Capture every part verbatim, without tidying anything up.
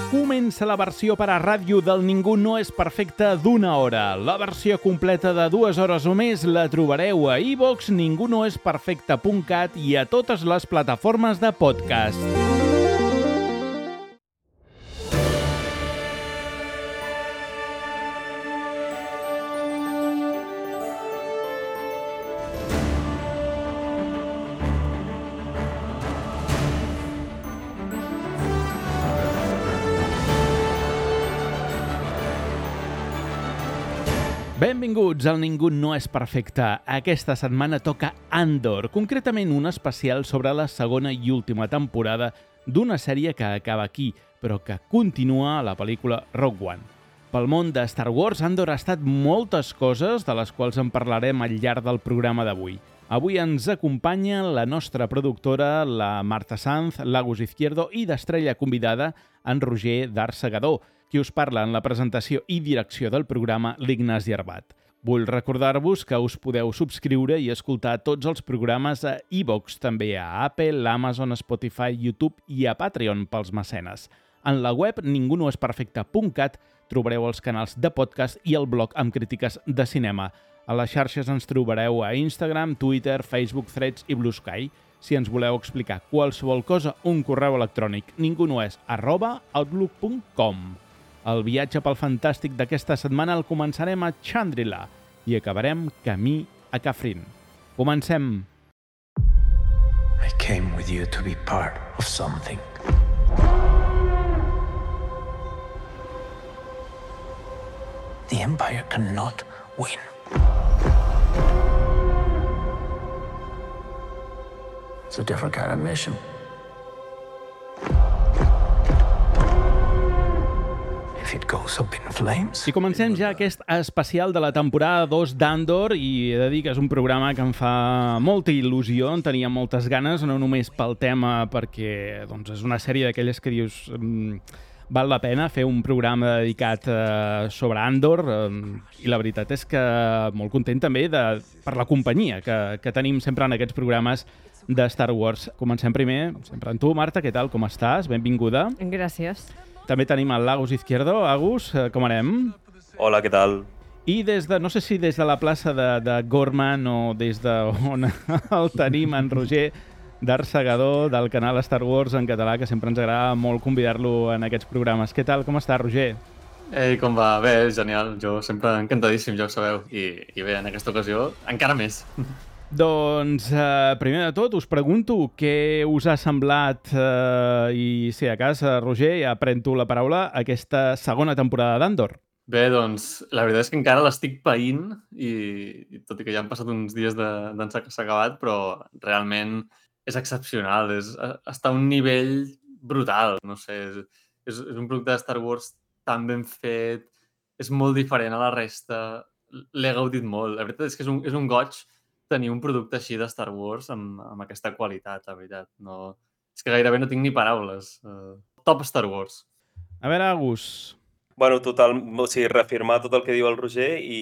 Comença la versió per a ràdio del Ningú no és perfecte d'una hora. La versió completa de dues hores o més la trobareu a iVox, ningú no és perfecte punt cat i a totes les plataformes de podcast. Benvinguts al Ningú no és perfecte. Aquesta setmana toca Andor, concretament un especial sobre la segona i última temporada d'una sèrie que acaba aquí, però que continua a la pel·lícula Rogue One. Pel món de Star Wars, Andor ha estat moltes coses, de les quals en parlarem al llarg del programa d'avui. Avui ens acompanya la nostra productora, la Marta Sanz, l'Agus Izquierdo i d'estrella convidada, en Roger D'Arsegador, qui us parla en la presentació i direcció del programa, l'Ignasi Arbat. Vull recordar-vos que us podeu subscriure i escoltar tots els programes a iVox, també a Apple, Amazon, Spotify, YouTube i a Patreon pels mecenes. En la web ningú no és perfecte punt cat trobareu els canals de podcast i el blog amb crítiques de cinema. A les xarxes ens trobareu a Instagram, Twitter, Facebook, Threads i Blue Sky. Si ens voleu explicar qualsevol cosa, un correu electrònic ningunoes arroba outlook punt com. El viatge pel fantàstic d'aquesta setmana el començarem a Chandrila i acabarem camí a Kafrin. Comencem! I came with you to be part of something. The Empire cannot win. It's a different kind of mission. If it goes up in flames... I comencem ja aquest especial de la temporada dos d'Andor i he de dir que és un programa que em fa molta il·lusió, en tenia moltes ganes, no només pel tema, perquè doncs, és una sèrie d'aquelles que dius mmm, val la pena fer un programa dedicat eh, sobre Andor eh, i la veritat és que molt content també de, per la companyia que, que tenim sempre en aquests programes de Star Wars. Comencem primer, sempre amb tu, Marta, què tal, com estàs? Benvinguda. Gràcies. També tenim el Agus Izquierdo. Agus, com anem? Hola, què tal? I des de, no sé si des de la plaça de, de Gorman o des de on el tenim, en Roger D'Arsegador, del canal Star Wars en català, que sempre ens agrada molt convidar-lo en aquests programes. Què tal, com està, Roger? Ei, com va? Bé, genial. Jo sempre encantadíssim, ja ho sabeu. I, i bé, en aquesta ocasió, encara més. Doncs, eh, primer de tot, us pregunto què us ha semblat, eh, i si a casa, Roger, ja pren tu la paraula, aquesta segona temporada d'Andor. Bé, doncs, la veritat és que encara l'estic païnt i, i tot i que ja han passat uns dies de, d'ençà que s'ha acabat, però realment és excepcional, és, està a un nivell brutal, no sé, és, és, és un producte de Star Wars tan ben fet, és molt diferent a la resta, l'he gaudit molt, la veritat és que és un, és un goig tenir un producte així de Star Wars amb, amb aquesta qualitat, la veritat. No, és que gairebé no tinc ni paraules. Uh, top Star Wars. A veure, Agus. Bueno, total, o sigui, reafirmar tot el que diu el Roger i,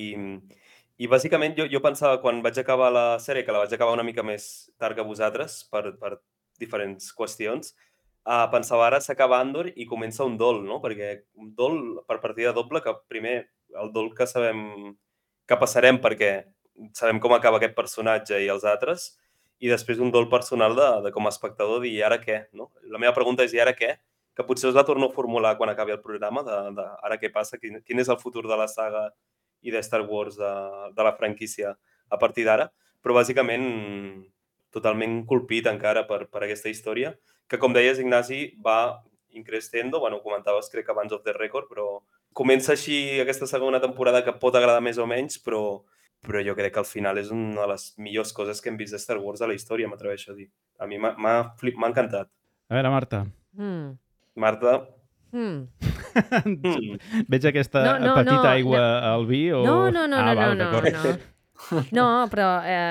i bàsicament jo, jo pensava quan vaig acabar la sèrie, que la vaig acabar una mica més tard que vosaltres per, per diferents qüestions, uh, pensava ara s'acaba Andor i comença un dol, no? Perquè un dol per partida doble, que primer el dol que sabem que passarem perquè sabem com acaba aquest personatge i els altres, i després un dol personal de, de com a espectador dir, i ara què? No? La meva pregunta és, i ara què? Que potser us la torno a formular quan acabi el programa, de, de ara què passa, quin, quin és el futur de la saga i de Star Wars, de, de la franquícia a partir d'ara, però bàsicament totalment colpit encara per, per aquesta història, que com deies, Ignasi, va increscendo, bueno, ho comentaves crec abans of the record, però comença així aquesta segona temporada que pot agradar més o menys, però però jo crec que al final és una de les millors coses que hem vist de Star Wars a la història, m'atreveixo a dir. A mi m'ha, m'ha encantat. A veure, Marta. Mm. Marta? Mm. mm. Veig aquesta no, no, petita no, aigua no. al vi? O... No, no, no, ah, no, val, no, no, no. No, però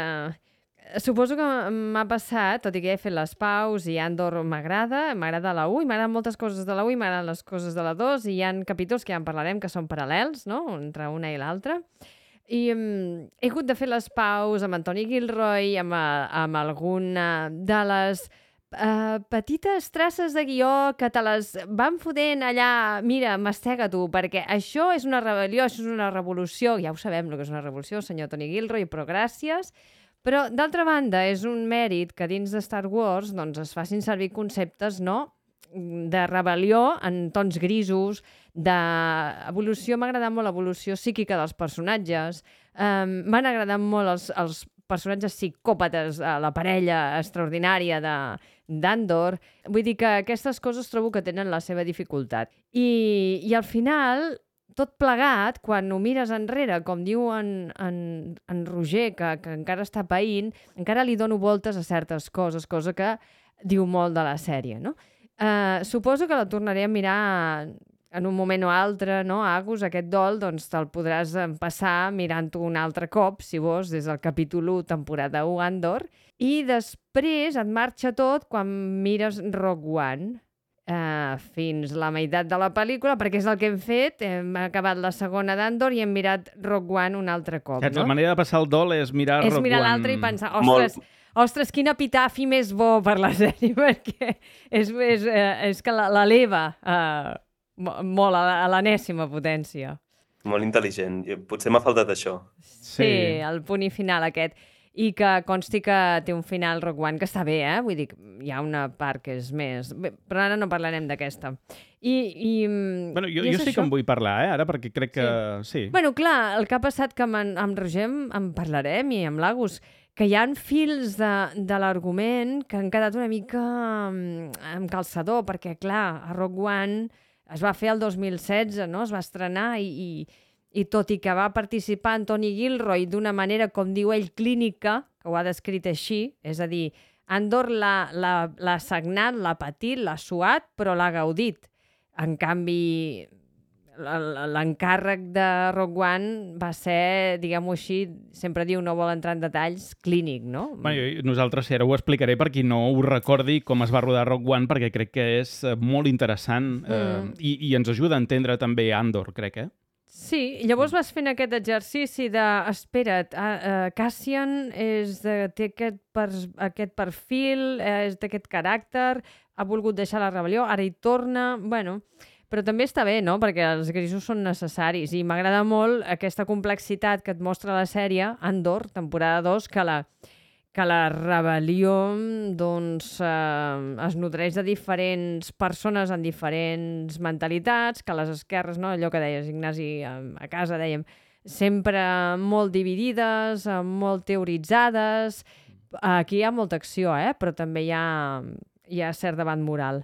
eh, suposo que m'ha passat, tot i que he fet les paus i Andor m'agrada, m'agrada la u i m'agraden moltes coses de la u i m'agraden les coses de la dos i hi ha capítols que ja en parlarem que són paral·lels, no?, entre una i l'altra. I um, he hagut de fer les paus amb Antoni Gilroy, amb, amb alguna de les uh, petites traces de guió que te les van fotent allà, mira, mastega tu, perquè això és una rebel·lió, això és una revolució, ja ho sabem el que és una revolució, senyor Tony Gilroy, però gràcies. Però, d'altra banda, és un mèrit que dins de Star Wars doncs, es facin servir conceptes, no?, de rebel·lió en tons grisos, d'evolució. M'ha agradat molt l'evolució psíquica dels personatges. Um, M'han agradat molt els, els personatges psicòpates, uh, la parella extraordinària de d'Andor. Vull dir que aquestes coses trobo que tenen la seva dificultat. I, i al final, tot plegat, quan ho mires enrere, com diu en, en, en Roger, que, que encara està païnt, encara li dono voltes a certes coses, cosa que diu molt de la sèrie, no? Uh, suposo que la tornaré a mirar en un moment o altre, no, Agus, aquest dol, doncs te'l podràs passar mirant-ho un altre cop, si vols, des del capítol u, temporada u, Andor, i després et marxa tot quan mires Rogue One, uh, fins la meitat de la pel·lícula, perquè és el que hem fet, hem acabat la segona d'Andor i hem mirat Rogue One un altre cop, Saps, no? La manera de passar el dol és mirar És Rogue One. mirar l'altre i pensar, ostres, Molt... ostres, quin epitafi més bo per la sèrie, perquè és, és, eh, és que l'eleva eh, molt a l'enèsima potència. Molt intel·ligent. Potser m'ha faltat això. Sí, Sí. el punt i final aquest. I que consti que té un final Rogue One que està bé, eh? Vull dir, hi ha una part que és més... Bé, però ara no parlarem d'aquesta. I, i, Bueno, jo, i és jo sí això. que en vull parlar, eh, ara, perquè crec que... Sí. Bueno, clar, el que ha passat que amb, en, amb Roger en, en parlarem i amb l'Agus, que hi ha fils de, de l'argument que han quedat una mica mm, amb calçador, perquè, clar, a Rogue One es va fer el dos mil setze, no? Es va estrenar i, i, i tot i que va participar en Tony Gilroy d'una manera, com diu ell, clínica, que ho ha descrit així, és a dir, Andor l'ha sagnat, l'ha patit, l'ha suat, però l'ha gaudit. En canvi, l'encàrrec de Rogue One va ser, diguem-ho així, sempre diu, no vol entrar en detalls, clínic, no? Bueno, nosaltres sí, ara ho explicaré per qui no ho recordi com es va rodar Rogue One, perquè crec que és molt interessant eh, Mm. i, i ens ajuda a entendre també Andor, crec, eh? Sí, llavors vas fent aquest exercici de, espera't, uh, uh, Cassian és de, té aquest, per, aquest perfil, eh, és d'aquest caràcter, ha volgut deixar la rebel·lió, ara hi torna, bueno, però també està bé, no?, perquè els grisos són necessaris i m'agrada molt aquesta complexitat que et mostra la sèrie Andor, temporada dos, que la, que la rebel·lió doncs, eh, es nodreix de diferents persones en diferents mentalitats, que les esquerres, no, allò que deies, Ignasi, a casa dèiem, sempre molt dividides, molt teoritzades. Aquí hi ha molta acció, eh? Però també hi ha, hi ha cert debat moral.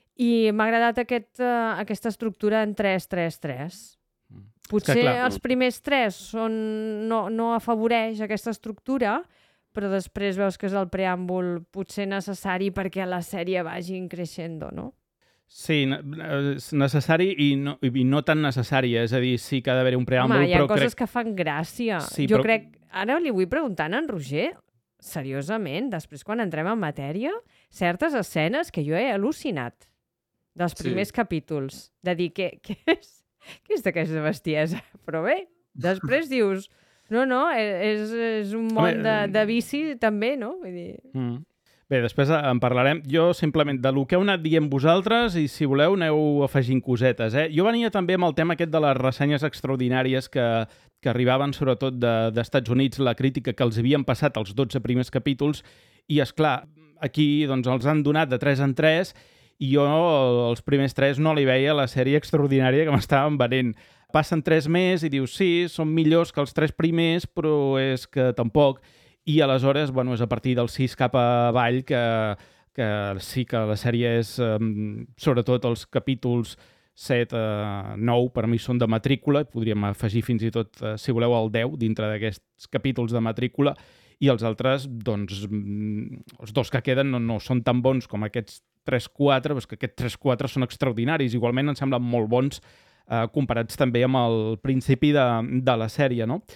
I m'ha agradat aquest, uh, aquesta estructura en tres tres tres. Potser clar, els primers tres són, no, no afavoreix aquesta estructura, però després veus que és el preàmbul potser necessari perquè la sèrie vagi creixendo, no? Sí, és necessari i no, i no tan necessari, és a dir, sí que ha d'haver un preàmbul, Home, hi ha però coses crec... que fan gràcia. Sí, jo però- crec... Ara li vull preguntar a en Roger, seriosament, després quan entrem en matèria, certes escenes que jo he al·lucinat dels Sí. primers capítols, de dir, què, què és, què és d'aquesta bestiesa? Però bé, després dius, no, no, és, és un món Home, de, de vici també, no? Vull dir... Mm. Bé, després en parlarem. Jo simplement de lo que heu anat dient vosaltres i si voleu aneu afegint cosetes. Eh? Jo venia també amb el tema aquest de les ressenyes extraordinàries que, que arribaven sobretot de- d'Estats Units, la crítica que els havien passat els dotze primers capítols i, és clar, aquí doncs, els han donat de tres en tres i jo els primers tres no li veia la sèrie extraordinària que m'estaven venent. Passen tres més i dius, sí, són millors que els tres primers, però és que tampoc. I aleshores, bueno, és a partir del sis cap avall que, que sí que la sèrie és, um, sobretot els capítols set, nou, per mi són de matrícula, podríem afegir fins i tot, uh, si voleu, el deu dintre d'aquests capítols de matrícula, i els altres, doncs, mm, els dos que queden no, no són tan bons com aquests tres quatre, però és que aquests tres quatre són extraordinaris. Igualment em semblen molt bons uh, comparats també amb el principi de, de la sèrie, no?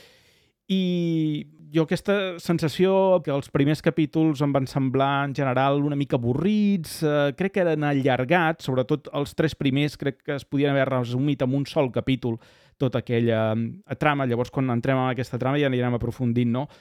I jo aquesta sensació que els primers capítols em van semblar en general una mica avorrits, eh, crec que eren allargats, sobretot els tres primers crec que es podien haver resumit en un sol capítol tota aquella eh, trama, llavors quan entrem en aquesta trama ja anirem aprofundint, no?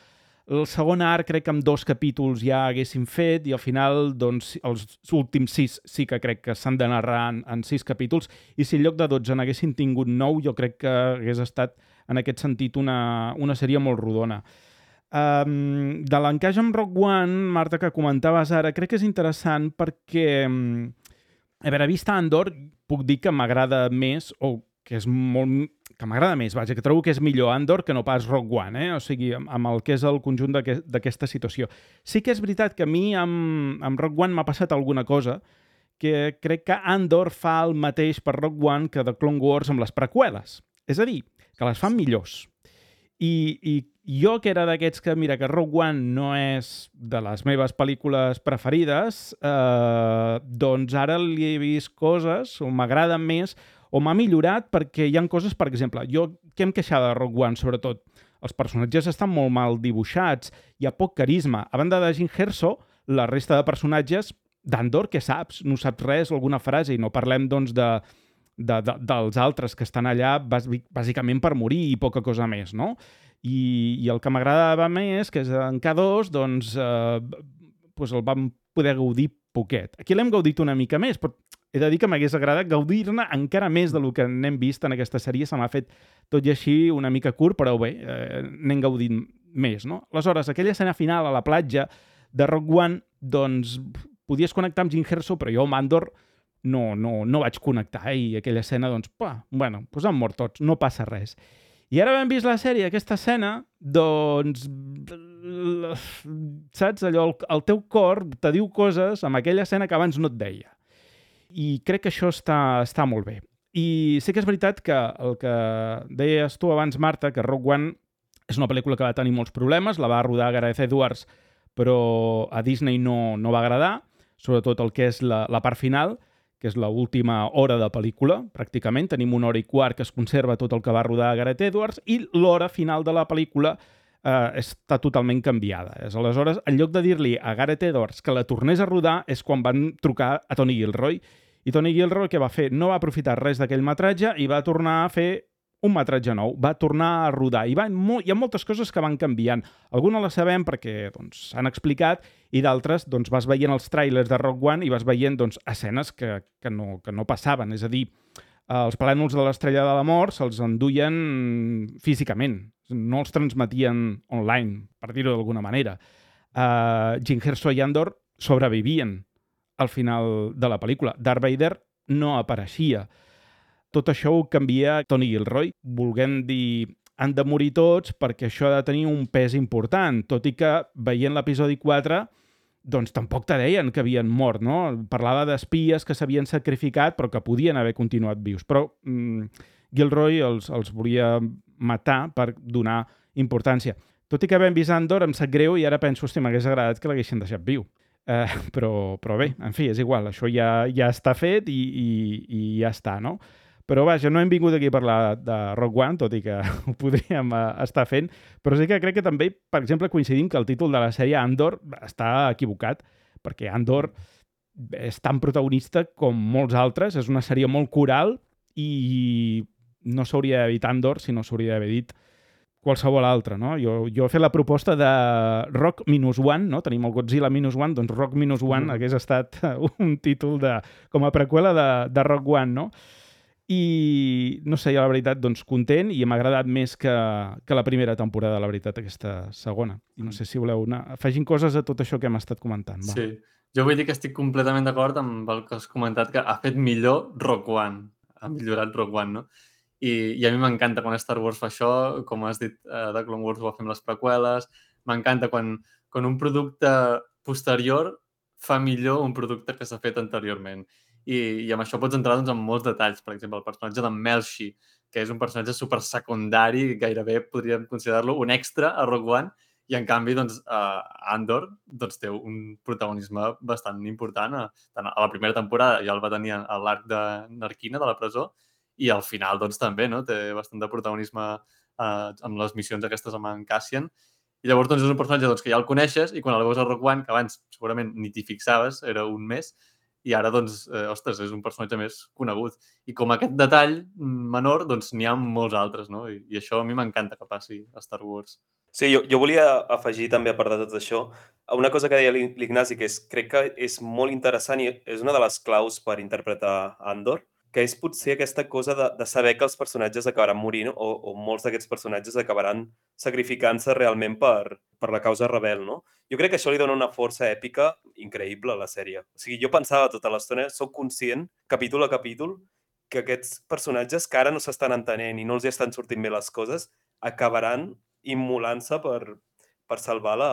el segon arc crec que amb dos capítols ja haguessin fet i al final doncs, els últims sis sí que crec que s'han de narrar en, en sis capítols i si en lloc de dotze n'haguessin tingut nou jo crec que hagués estat en aquest sentit una, una sèrie molt rodona. Um, de l'encaix amb Rogue One, Marta, que comentaves ara, crec que és interessant perquè um, a veure, vista Andor, puc dir que m'agrada més o que és molt... que m'agrada més, vaja, que trobo que és millor Andor que no pas Rogue One, eh? O sigui, amb, amb el que és el conjunt d'aquesta situació. Sí que és veritat que a mi amb, amb Rogue One m'ha passat alguna cosa que crec que Andor fa el mateix per Rogue One que The Clone Wars amb les preqüeles. És a dir, que les fan millors. I, i jo, que era d'aquests que, mira, que Rogue One no és de les meves pel·lícules preferides, eh, doncs ara li he vist coses o m'agraden més o m'ha millorat perquè hi ha coses, per exemple, jo què em queixava de Rogue One, sobretot? Els personatges estan molt mal dibuixats, hi ha poc carisma. A banda de Jyn Erso, la resta de personatges d'Andor, què saps? No saps res, alguna frase, i no parlem, doncs, de, de, de, dels altres que estan allà bàsicament per morir i poca cosa més, no? I, i el que m'agradava més, que és en K dos, doncs, eh, doncs el vam poder gaudir poquet. Aquí l'hem gaudit una mica més, però he de dir que m'hagués agradat gaudir-ne encara més del que n'hem vist en aquesta sèrie. Se m'ha fet tot i així una mica curt, però bé, eh, n'hem gaudit més, no? Aleshores, aquella escena final a la platja de Rogue One, doncs, podies connectar amb Jyn Erso, però jo amb Andor no, no, no vaig connectar, eh? I aquella escena, doncs, pah, bueno, doncs han mort tots, no passa res. I ara hem vist la sèrie, aquesta escena, doncs, saps, allò, el, el teu cor te diu coses amb aquella escena que abans no et deia. I crec que això està, està molt bé. I sí que és veritat que el que deies tu abans, Marta, que Rogue One és una pel·lícula que va tenir molts problemes, la va rodar Gareth Edwards, però a Disney no, no va agradar, sobretot el que és la, la part final, que és l'última hora de pel·lícula, pràcticament. Tenim una hora i quart que es conserva tot el que va rodar Gareth Edwards i l'hora final de la pel·lícula eh, està totalment canviada. Aleshores, en lloc de dir-li a Gareth Edwards que la tornés a rodar és quan van trucar a Tony Gilroy. I Tony Gilroy què va fer? No va aprofitar res d'aquell metratge i va tornar a fer un metratge nou, va tornar a rodar. I va, hi ha moltes coses que van canviant. Algunes les sabem perquè doncs, s'han explicat i d'altres doncs, vas veient els tràilers de Rogue One i vas veient doncs, escenes que, que, no, que no passaven. És a dir, els plànols de l'Estrella de la Mort se'ls enduien físicament, no els transmetien online, per dir-ho d'alguna manera. Uh, Jyn Erso i Andor sobrevivien al final de la pel·lícula. Darth Vader no apareixia. Tot això ho canvia Tony Gilroy. Volguem dir, han de morir tots perquè això ha de tenir un pes important, tot i que veient l'episodi quatre doncs tampoc te deien que havien mort, no? Parlava d'espies que s'havien sacrificat però que podien haver continuat vius. Però mm, Gilroy els, els volia matar per donar importància. Tot i que vam vist Andor, em sap greu i ara penso, hosti, m'hagués agradat que l'haguessin deixat viu. Eh, però, però bé, en fi, és igual, això ja, ja està fet i, i, i ja està, no? Però vaja, no hem vingut aquí a parlar de Rogue One, tot i que ho podríem uh, estar fent, però sí que crec que també, per exemple, coincidim que el títol de la sèrie Andor està equivocat, perquè Andor és tan protagonista com molts altres, és una sèrie molt coral i no s'hauria d'haver dit Andor, sinó s'hauria d'haver dit qualsevol altre, no? Jo, jo he fet la proposta de Rock Minus One, no? Tenim el Godzilla Minus One, doncs Rock Minus One mm. hagués estat un títol de, com a preqüela de, de Rogue One, no? I no sé, jo la veritat, doncs content i m'ha agradat més que, que la primera temporada, la veritat, aquesta segona. I no sé si voleu anar afegint coses a tot això que hem estat comentant. Va. Sí, jo vull dir que estic completament d'acord amb el que has comentat, que ha fet millor Rogue One, ha millorat Rogue One, no? I, i a mi m'encanta quan Star Wars fa això, com has dit, eh, de Clone Wars ho va fer amb les preqüeles, m'encanta quan, quan un producte posterior fa millor un producte que s'ha fet anteriorment. I, i amb això pots entrar doncs, en molts detalls. Per exemple, el personatge de Melshi, que és un personatge super secundari, gairebé podríem considerar-lo un extra a Rogue One, i en canvi doncs, uh, Andor doncs, té un protagonisme bastant important. A, tant a la primera temporada ja el va tenir a l'arc de Narquina, de la presó, i al final doncs, també no? Té bastant de protagonisme uh, amb les missions aquestes amb en Cassian. I llavors doncs, és un personatge doncs, que ja el coneixes i quan el veus a Rogue One, que abans segurament ni t'hi fixaves, era un més, i ara, doncs, eh, ostres, és un personatge més conegut. I com aquest detall menor, doncs n'hi ha molts altres, no? I, i això a mi m'encanta que passi a Star Wars. Sí, jo, jo volia afegir també, a part de tot això, una cosa que deia l'I- l'Ignasi, que és, crec que és molt interessant i és una de les claus per interpretar Andor, que és potser aquesta cosa de, de saber que els personatges acabaran morint o, o molts d'aquests personatges acabaran sacrificant-se realment per, per la causa rebel, no? Jo crec que això li dona una força èpica increïble a la sèrie. O sigui, jo pensava tota l'estona, soc conscient, capítol a capítol, que aquests personatges que ara no s'estan entenent i no els hi estan sortint bé les coses, acabaran immolant-se per, per salvar la,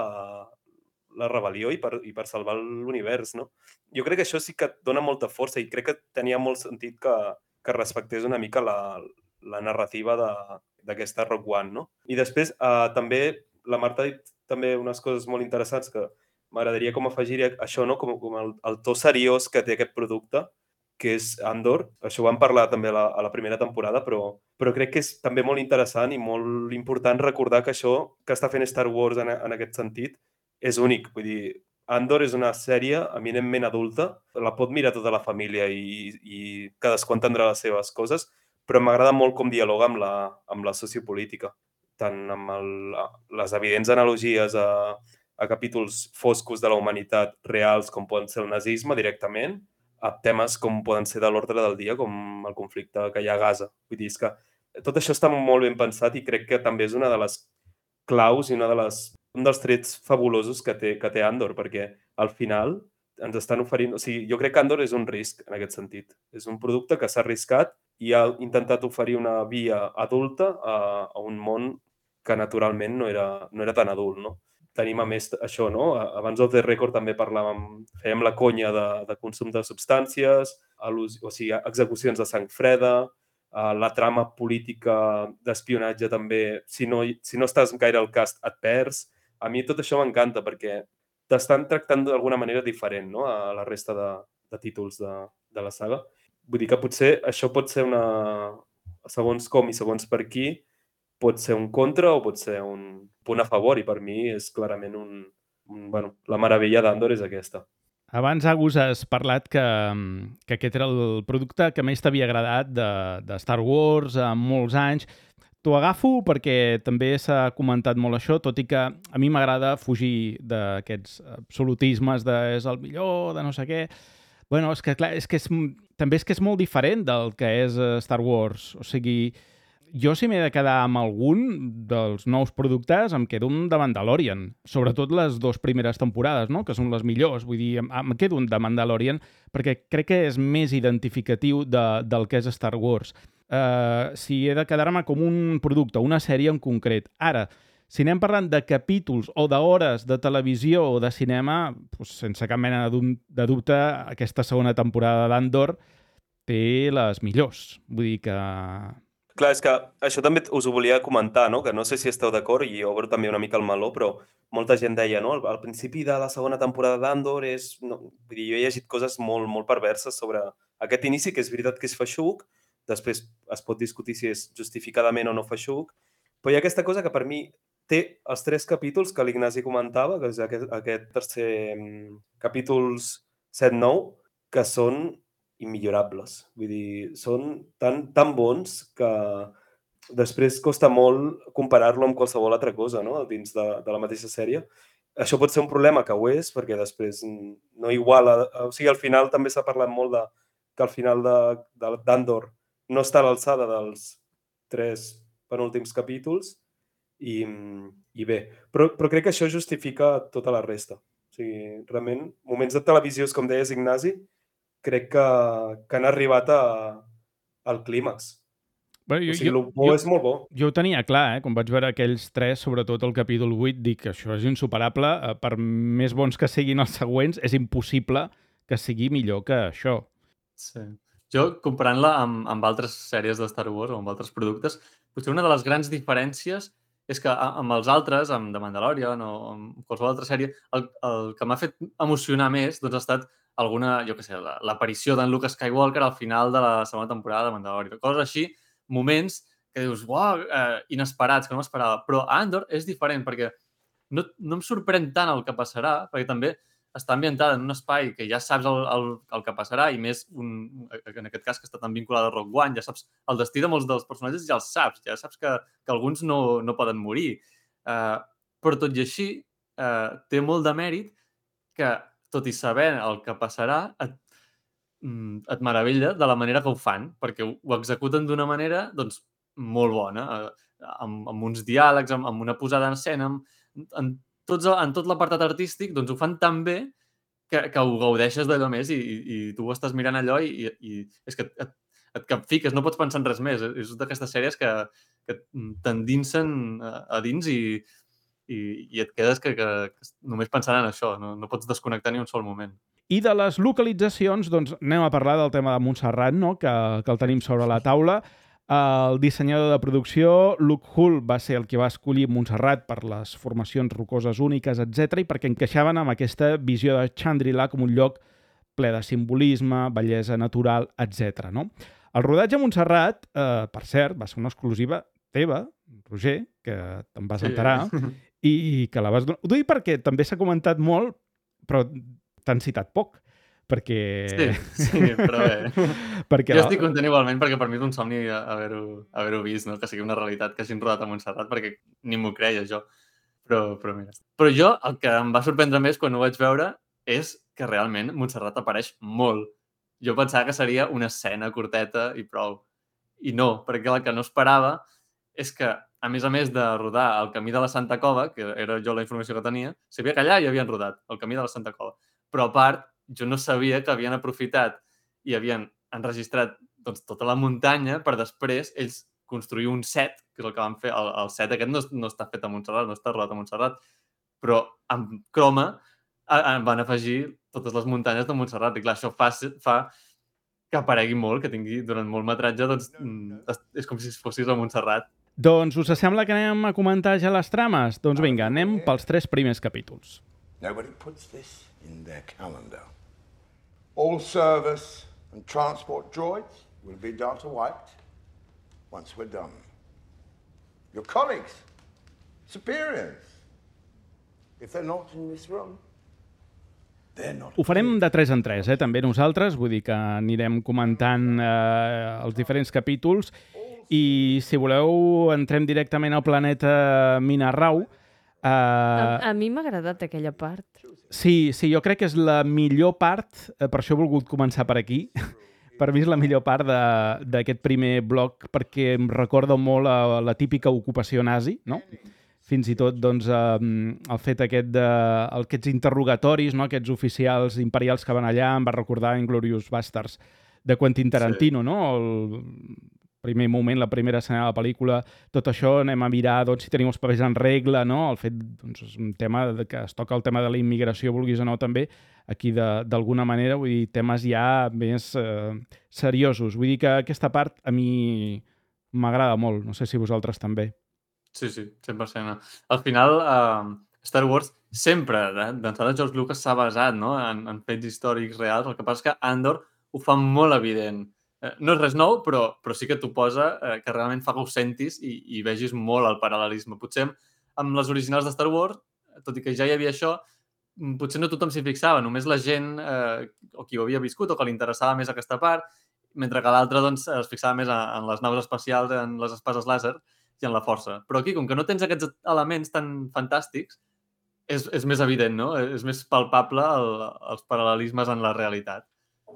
la rebel·lió i per, i per salvar l'univers, no? Jo crec que això sí que et dona molta força i crec que tenia molt sentit que, que respectés una mica la, la narrativa de- d'aquesta Rogue One, no? I després, eh, també, la Marta ha dit també unes coses molt interessants que m'agradaria com afegir això, no? Com, com el, el to seriós que té aquest producte, que és Andor. Això ho vam parlar també a la, a la primera temporada, però, però crec que és també molt interessant i molt important recordar que això que està fent Star Wars en, en aquest sentit és únic. Vull dir, Andor és una sèrie eminentment adulta, la pot mirar tota la família i, i cadascú entendrà les seves coses, però m'agrada molt com dialoga amb la, amb la sociopolítica, tant amb el, les evidents analogies a, a capítols foscos de la humanitat reals, com poden ser el nazisme directament, a temes com poden ser de l'ordre del dia, com el conflicte que hi ha a Gaza. Vull dir, és que tot això està molt ben pensat i crec que també és una de les claus i una de les, un dels trets fabulosos que té, que té Andor, perquè al final ens estan oferint... O sigui, jo crec que Andor és un risc en aquest sentit. És un producte que s'ha arriscat i ha intentat oferir una via adulta a, a un món que naturalment no era, no era tan adult, no? Tenim a més això, no? Abans of the record també parlàvem, fèiem la conya de, de consum de substàncies, o sigui, execucions de sang freda, uh, la trama política d'espionatge també, si no, si no estàs gaire al cast et perds. A mi tot això m'encanta perquè t'estan tractant d'alguna manera diferent, no? A la resta de, de títols de, de la saga. Vull dir que potser això pot ser una... segons com i segons per qui, pot ser un contra o pot ser un punt a favor, i per mi és clarament un... un bueno, la meravella d'Andor és aquesta. Abans, Agus, has parlat que, que aquest era el producte que més t'havia agradat de, de Star Wars en molts anys. T'ho agafo perquè també s'ha comentat molt això, tot i que a mi m'agrada fugir d'aquests absolutismes de és el millor, de no sé què. Bueno, és que, clar, és que és, també és que és molt diferent del que és Star Wars. O sigui, jo si m'he de quedar amb algun dels nous productes, em quedo un de Mandalorian. Sobretot les dues primeres temporades, no? Que són les millors. Vull dir, em, em quedo un de Mandalorian perquè crec que és més identificatiu de, del que és Star Wars. Uh, si he de quedar-me com un producte, una sèrie en concret. Ara, si anem parlant de capítols o d'hores de televisió o de cinema, doncs, sense cap mena de dubte, aquesta segona temporada d'Andor té les millors. Vull dir que... Clar, és que això també us ho volia comentar, no? Que no sé si esteu d'acord i obro també una mica el meló, però molta gent deia, no? Al, al principi de la segona temporada d'Andor és... No, vull dir, jo he llegit coses molt, molt perverses sobre aquest inici, que és veritat que és feixuc, després es pot discutir si és justificadament o no feixuc, però hi ha aquesta cosa que per mi té els tres capítols que l'Ignasi comentava, que és aquest, aquest tercer capítols set nou, que són immillorables. Vull dir, són tan, tan bons que després costa molt comparar-lo amb qualsevol altra cosa, no? Dins de, de la mateixa sèrie. Això pot ser un problema que ho és, perquè després no iguala... O sigui, al final també s'ha parlat molt de que al final d'Andor no està a l'alçada dels tres penúltims capítols i, i bé. Però, però crec que això justifica tota la resta. O sigui, realment, moments de televisió, com deies, Ignasi, crec que, que han arribat a, al clímax. Bueno, jo, o sigui, jo, el bo jo, és molt bo. Jo ho tenia clar, eh? Quan vaig veure aquells tres, sobretot el capítol vuit, dic que això és insuperable. Per més bons que siguin els següents, és impossible que sigui millor que això. Sí. Jo, comparant-la amb, amb altres sèries de Star Wars o amb altres productes, potser una de les grans diferències és que amb els altres, amb The Mandalorian o amb qualsevol altra sèrie, el, el que m'ha fet emocionar més doncs, ha estat alguna, jo què sé, l'aparició d'en Luke Skywalker al final de la segona temporada de Mandalorian. Coses així, moments que dius, uau, eh, inesperats, que no m'esperava. Però a Andor és diferent perquè no, no em sorprèn tant el que passarà, perquè també està ambientada en un espai que ja saps el, el, el que passarà, i més, un, en aquest cas, que està tan vinculada a Rogue One, ja saps el destí de molts dels personatges, ja els saps, ja saps que, que alguns no, no poden morir. Uh, però tot i així, uh, té molt de mèrit que, tot i saber el que passarà, et, mm, et meravella de la manera que ho fan, perquè ho, ho executen d'una manera, doncs, molt bona, uh, amb, amb uns diàlegs, amb, amb una posada en escena, amb, en, tots, en tot l'apartat artístic, doncs ho fan tan bé que, que ho gaudeixes d'allò més i, i, i tu ho estàs mirant allò i, i és que et, et capfiques, no pots pensar en res més. És d'aquestes sèries que, que t'endinsen a, a dins i, i, i et quedes que, que, que només pensant en això, no, no pots desconnectar ni un sol moment. I de les localitzacions, doncs anem a parlar del tema de Montserrat, no? que, que el tenim sobre la taula. El dissenyador de producció, Luke Hull, va ser el que va escollir Montserrat per les formacions rocoses úniques, etcètera, i perquè encaixaven amb aquesta visió de Chandrila com un lloc ple de simbolisme, bellesa natural, etcètera. No? El rodatge a Montserrat, eh, per cert, va ser una exclusiva teva, Roger, que te'n vas enterar, sí. i, i que la vas donar. Ho dic perquè també s'ha comentat molt, però t'han citat poc. Perquè... Sí, sí, però bé. perquè jo la... estic content igualment perquè per mi és un somni haver-ho haver vist, no? Que sigui una realitat que hagin rodat a Montserrat, perquè ni m'ho creia jo. Però, però mira. Però jo el que em va sorprendre més quan ho vaig veure és que realment Montserrat apareix molt. Jo pensava que seria una escena curteta i prou. I no, perquè el que no esperava és que, a més a més de rodar el Camí de la Santa Cova, que era jo la informació que tenia, sabia que allà hi havien rodat el Camí de la Santa Cova. Però a part, jo no sabia que havien aprofitat i havien enregistrat doncs, tota la muntanya per després ells construir un set, que és el que van fer. El, el set aquest no, no està fet a Montserrat, no està rodat a Montserrat, però amb croma a, a, van afegir totes les muntanyes de Montserrat. I clar, això fa, fa que aparegui molt, que tingui durant molt metratge, doncs és com si fossis a Montserrat. Doncs us sembla que anem a comentar ja les trames? Doncs vinga, anem pels tres primers capítols. Nobody puts this in their calendar. All service and transport droids will be data wiped once we're done. Your colleagues, superiors, if they're not in this room, they're not. Ho farem de tres en tres, eh? també nosaltres, vull dir que anirem comentant eh, els diferents capítols i si voleu entrem directament al planeta Minarrau. Uh... A, a mi m'ha agradat aquella part. Sí, sí, jo crec que és la millor part, eh, per això he volgut començar per aquí. Per mi és la millor part d'aquest primer bloc perquè em recorda molt a la típica ocupació nazi, no? Fins i tot doncs, eh, el fet aquest de, aquests interrogatoris, no? Aquests oficials imperials que van allà, em va recordar Inglourious Basterds de Quentin Tarantino, sí. no? El primer moment, la primera escena de la pel·lícula, tot això anem a mirar doncs, si tenim els papers en regla, no? El fet, doncs, és un tema de, que es toca el tema de la immigració, vulguis o no, també, aquí d'alguna manera, vull dir, temes ja més eh, seriosos. Vull dir que aquesta part a mi m'agrada molt, no sé si vosaltres també. Sí, sí, cent per cent. Al final, eh, Star Wars sempre, d'ençà de George Lucas, s'ha basat, no? en, en fets històrics reals. El que passa és que Andor ho fa molt evident. No és res nou, però, però sí que t'ho posa eh, que realment fa que ho sentis i, i vegis molt el paral·lelisme. Potser amb les originals de Star Wars, tot i que ja hi havia això, potser no tothom s'hi fixava, només la gent eh, o qui ho havia viscut o que li interessava més aquesta part, mentre que l'altre doncs, es fixava més en, en les naus espacials, en les espases làser i en la força. Però aquí, com que no tens aquests elements tan fantàstics, és, és més evident, no? És més palpable el, els paral·lelismes en la realitat.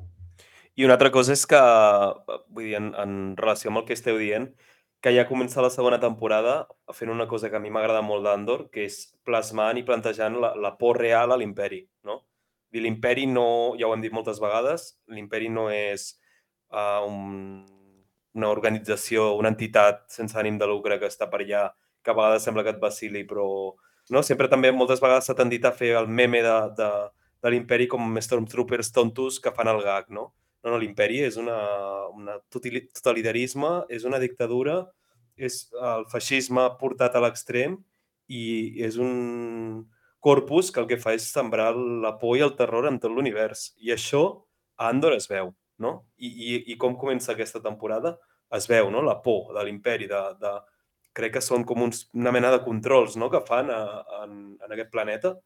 I una altra cosa és que, vull dir, en, en relació amb el que esteu dient, que ja comença la segona temporada fent una cosa que a mi m'agrada molt d'Andor, que és plasmant i plantejant la, la por real a l'imperi, no? L'imperi no, ja ho hem dit moltes vegades, l'imperi no és uh, un, una organització, una entitat sense ànim de lucre que està per allà, que a vegades sembla que et vacili, però no? Sempre també moltes vegades s'ha tendit a fer el meme de, de, de l'imperi com Stormtroopers tontos que fan el gag, no? No, no, l'imperi és una, una totalitarisme, és una dictadura, és el feixisme portat a l'extrem i és un corpus que el que fa és sembrar la por i el terror en tot l'univers. I això a Andor es veu, no? I, i, i com comença aquesta temporada? Es veu, no? La por de l'imperi, de, de... crec que són com uns, una mena de controls, no? Que fan a, a, en, en aquest planeta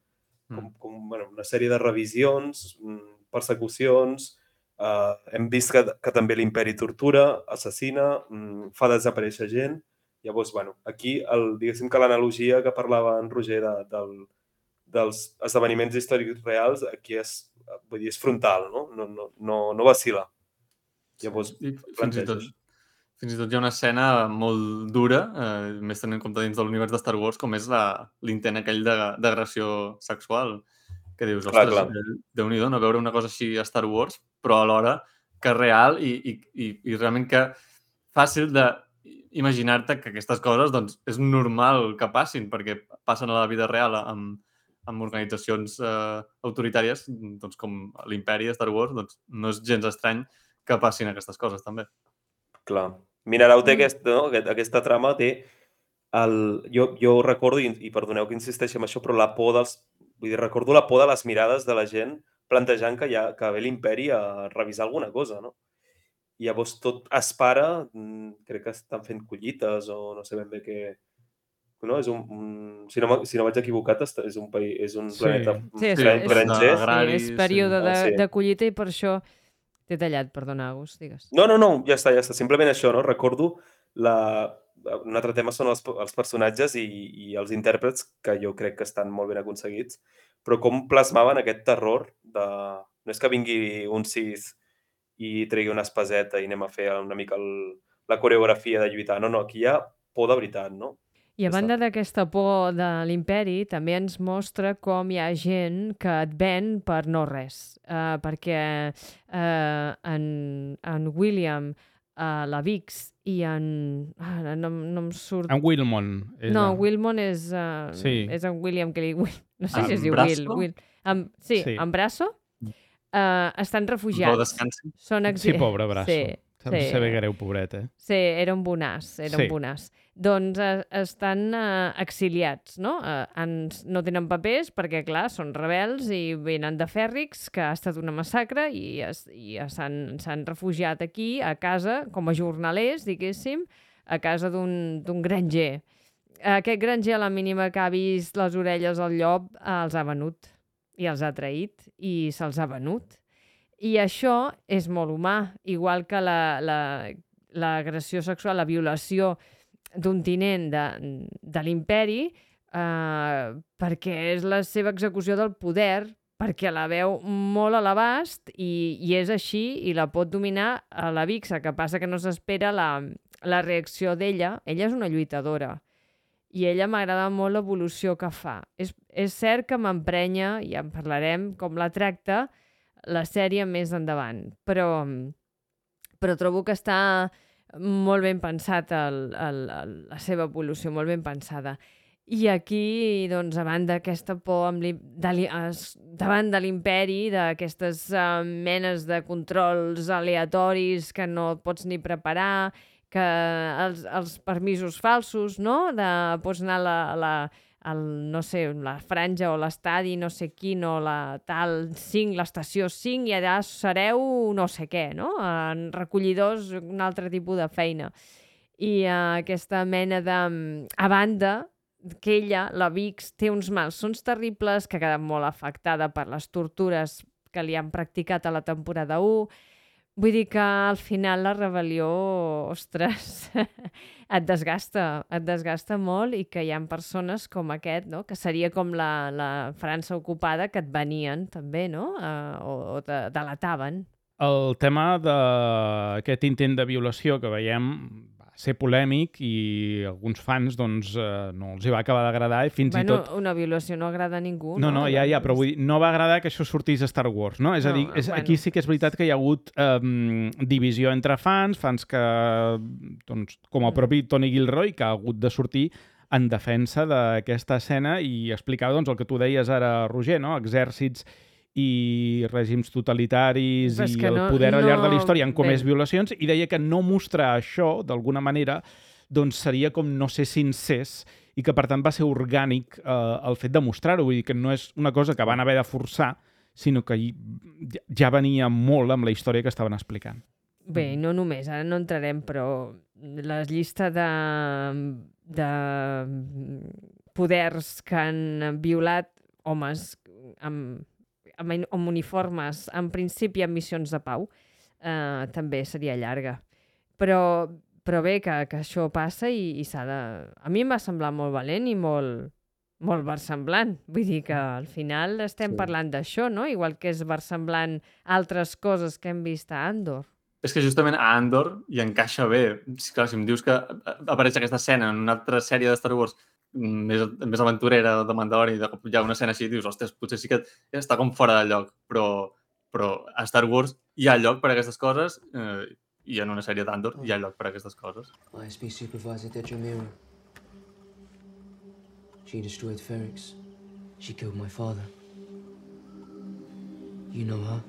com, com bueno, una sèrie de revisions, persecucions, uh, hem vist que, que també l'imperi tortura, assassina, um, fa desaparèixer gent. Llavors, bueno, aquí, el, diguéssim que l'analogia que parlava en Roger de, del, dels esdeveniments històrics reals, aquí és, vull dir, és frontal, no? No, no, no, no vacila. Llavors, sí. Fins i tot, fins i tot hi ha una escena molt dura, eh, més tenint en compte dins de l'univers de Star Wars, com és l'intent aquell d'agressió sexual, que dius, clar, ostres, clar. Déu-n'hi-do, no veure una cosa així a Star Wars, però alhora que és real i, i, i, i realment que fàcil d'imaginar-te que aquestes coses doncs, és normal que passin, perquè passen a la vida real amb, amb organitzacions eh, autoritàries, doncs, com l'imperi de Star Wars, doncs, no és gens estrany que passin aquestes coses, també. Clar. Minerau té Mm. aquest, no? Aquest, aquesta trama, té el... Jo, jo recordo, i, i perdoneu que insisteixi en això, però la por dels... Vull dir, recordo la por de les mirades de la gent plantejant que, ja, que ve l'imperi a revisar alguna cosa, no? I llavors tot es para, crec que estan fent collites o no sé ben bé què... No? És un, un... Si, no, si no vaig equivocat, és un, país, és un Sí. planeta Sí, és, Sí, és, granger. sí, agrari, és període sí. de, Ah, sí. de collita i per això t'he tallat, perdona, Agus, digues. No, no, no, ja està, ja està. Simplement això, no? Recordo la... un altre tema són els, els personatges i, i els intèrprets, que jo crec que estan molt ben aconseguits, però com plasmaven aquest terror de... No és que vingui un Sith i tregui una espaseta i anem a fer una mica el, la coreografia de lluitar. No, no, aquí hi ha por de veritat, no? I a Ja banda està. d'aquesta por de l'imperi, també ens mostra com hi ha gent que et ven per no res. Uh, perquè uh, en, en William, uh, la Vix i en... Ah, no, no em surt... En Wilmon. És No, el- Wilmon és, uh, Sí. és en William que li... Will- No sé En si es diu Brasso? Will. Will. En, sí, Sí. en Brasso. Uh, estan Bo refugiats. descansi. Són exi... Sí, pobre braço. Sí, Em sí. saber greu, pobret, eh? Sí, era un bonàs, era Sí. un bonàs. Doncs eh, estan eh, exiliats, no? Eh, ens, no tenen papers perquè, clar, són rebels i venen de Fèrrix, que ha estat una massacre, i, es, i s'han s'han refugiat aquí, a casa, com a jornalers, diguéssim, a casa d'un d'un granger. Aquest granger, a la mínima que ha vist les orelles al llop, eh, els ha venut i els ha traït i se'ls ha venut. I això és molt humà, igual que la, la, l'agressió sexual, la violació d'un tinent de, de l'imperi, eh, perquè és la seva execució del poder, perquè la veu molt a l'abast i, i és així i la pot dominar a la Vixa, que passa que no s'espera la, la reacció d'ella. Ella és una lluitadora i ella m'agrada molt l'evolució que fa. És, és cert que m'emprenya, i en parlarem, com la tracta la sèrie més endavant, però, però trobo que està molt ben pensat el, el, el, la seva evolució, molt ben pensada. I aquí, doncs, davant d'aquesta por amb de davant de l'imperi, d'aquestes uh, menes de controls aleatoris que no et pots ni preparar, que els, els permisos falsos, no? De, pots anar a la, a la, el, no sé, la franja o l'estadi, no sé quin, o la tal cinc, l'estació cinc, i allà sereu no sé què, no? En recollidors, un altre tipus de feina. I uh, aquesta mena de... A banda que ella, la Vix, té uns malsons terribles, que ha quedat molt afectada per les tortures que li han practicat a la temporada u. Vull dir que al final la rebel·lió, ostres, et desgasta, et desgasta molt, i que hi ha persones com aquest, no? Que seria com la, la França ocupada, que et venien també, no? Uh, o o te delataven. El tema d'aquest intent de violació que veiem va ser polèmic i alguns fans doncs, eh, no els hi va acabar d'agradar i fins bueno, i tot... una violació no agrada a ningú, No, no? no, ja, ja, però vull dir, no va agradar que això sortís a Star Wars, no? És a No, dir, és, bueno. aquí sí que és veritat que hi ha hagut um, divisió entre fans, fans que, doncs, com el propi Tony Gilroy, que ha hagut de sortir en defensa d'aquesta escena i explicar doncs, el que tu deies ara, Roger, no? Exèrcits i règims totalitaris Però és i que el no- poder al llarg de la no- història han comès bé. violacions, i deia que no mostrar això, d'alguna manera, doncs seria com no ser sincers i que, per tant, va ser orgànic eh, el fet de mostrar-ho. Vull dir que no és una cosa que van haver de forçar, sinó que hi- ja- ja venia molt amb la història que estaven explicant. Bé, no només, ara no entrarem, però la llista de, de poders que han violat homes amb, amb, amb uniformes, en principi amb missions de pau, eh, també seria llarga. Però, però bé, que, que això passa i, i s'ha de... A mi em va semblar molt valent i molt, molt versemblant. Vull dir que al final estem Sí. parlant d'això, no? Igual que és versemblant altres coses que hem vist a Andor. És que justament a Andor hi encaixa bé. Sí, clar, si em dius que apareix aquesta escena en una altra sèrie de Star Wars més, més aventurera de Mandalorian i de cop hi ha una escena així i dius, ostres, potser sí que està com fora de lloc, però, però a Star Wars hi ha lloc per a aquestes coses eh, i en una sèrie d'Andor hi ha lloc per a aquestes coses. I S B Supervisor Dedramira. She destroyed Ferrix. She killed my father. You know her?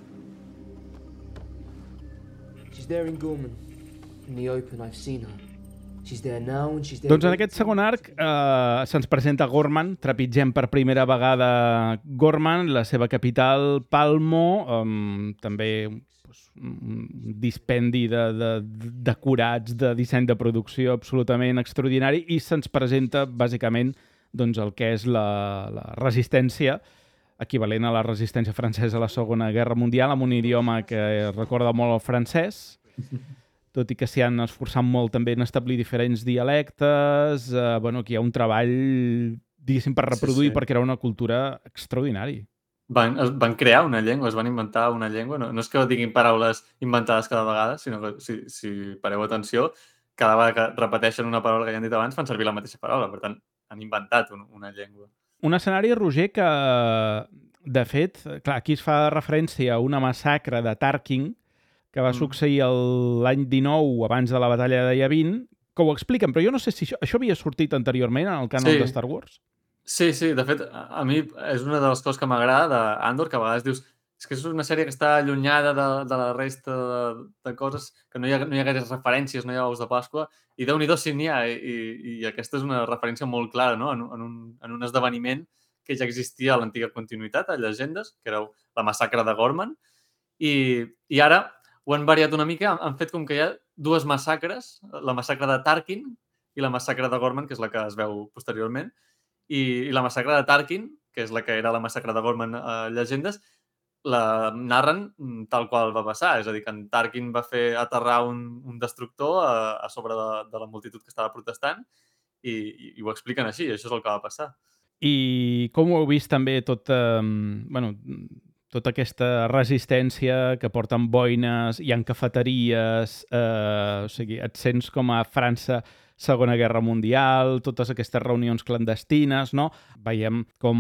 She's there in Gorman. In the open, I've seen her. She's there now and she's there... Doncs en aquest segon arc eh, se'ns presenta Gorman, trepitgem per primera vegada Gorman, la seva capital, Palmo, eh, també pues, un dispendi de, de, de decorats, de disseny de producció absolutament extraordinari, i se'ns presenta bàsicament doncs, el que és la, la resistència, equivalent a la resistència francesa a la Segona Guerra Mundial, amb un idioma que recorda molt el francès, tot i que s'hi han esforçat molt també en establir diferents dialectes. Eh, bueno, aquí hi ha un treball, diguéssim, per reproduir, sí, sí. perquè era una cultura extraordinària. Van, van crear una llengua, es van inventar una llengua. No, no és que diguin paraules inventades cada vegada, sinó que, si, si pareu atenció, cada vegada que repeteixen una paraula que ja han dit abans, fan servir la mateixa paraula. Per tant, han inventat un, una llengua. Un escenari, Roger, que, de fet, clar, aquí es fa referència a una massacre de Tarkin, que va succeir l'any dinou, abans de la batalla de Yavin, que ho expliquen, però jo no sé si això, això havia sortit anteriorment en el canal sí. de Star Wars. Sí, sí, de fet, a mi és una de les coses que m'agrada d'Andor, que a vegades dius és que és una sèrie que està allunyada de, de la resta de, de coses, que no hi ha, no hi ha gaires referències, no hi ha ous de Pasqua, i Déu-n'hi-do si n'hi ha, i, i aquesta és una referència molt clara, no? en, en, un, en un esdeveniment que ja existia a l'antiga continuïtat, a Llegendes, que era la massacre de Gorman, i, i ara ho han variat una mica, han fet com que hi ha dues massacres, la massacre de Tarkin i la massacre de Gorman, que és la que es veu posteriorment, i, i la massacre de Tarkin, que és la que era la massacre de Gorman a Llegendes, la narren tal qual va passar. És a dir, que en Tarkin va fer aterrar un, un destructor a, a sobre de, de la multitud que estava protestant i, i, i ho expliquen així, això és el que va passar. I com ho heu vist també tot... Eh, bueno, tota aquesta resistència que porten boines, hi ha cafeteries, eh, o sigui, et sents com a França Segona Guerra Mundial, totes aquestes reunions clandestines, no? Veiem com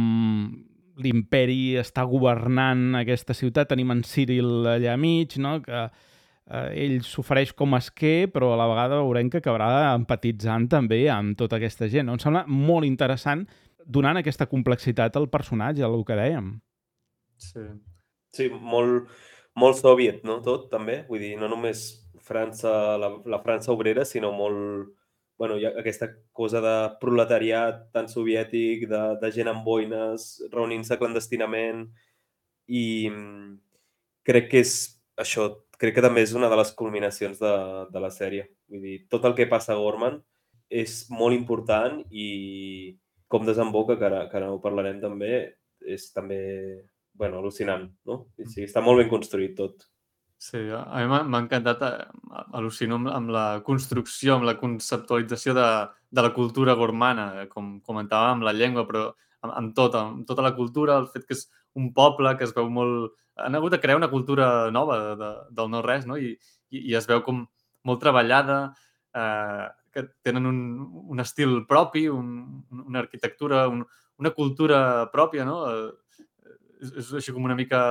l'imperi està governant aquesta ciutat, tenim en Cyril allà mig, no? Que eh, ell s'ofereix com a esquer, però a la vegada veurem que acabarà empatitzant també amb tota aquesta gent. No? Em sembla molt interessant donant aquesta complexitat al personatge, al que dèiem. Sí, sí molt, molt soviet, no? Tot, també. Vull dir, no només França, la, la França obrera, sinó molt... Bueno, hi ha aquesta cosa de proletariat tan soviètic, de, de gent amb boines, reunint-se clandestinament, i crec que és això, crec que també és una de les culminacions de, de la sèrie. Vull dir, tot el que passa a Gorman és molt important i com desemboca, que ara, que ara ho parlarem també, és també... bueno, al·lucinant, no? Sí, està molt ben construït tot. Sí, a mi m'ha encantat, al·lucino amb la construcció, amb la conceptualització de, de la cultura gormana, com comentava, amb la llengua, però amb, amb, tot, amb tota la cultura, el fet que és un poble que es veu molt... Han hagut de crear una cultura nova de, de, del no-res, no? I, i, i es veu com molt treballada, eh, que tenen un, un estil propi, un, una arquitectura, un, una cultura pròpia, no? És, és així com una mica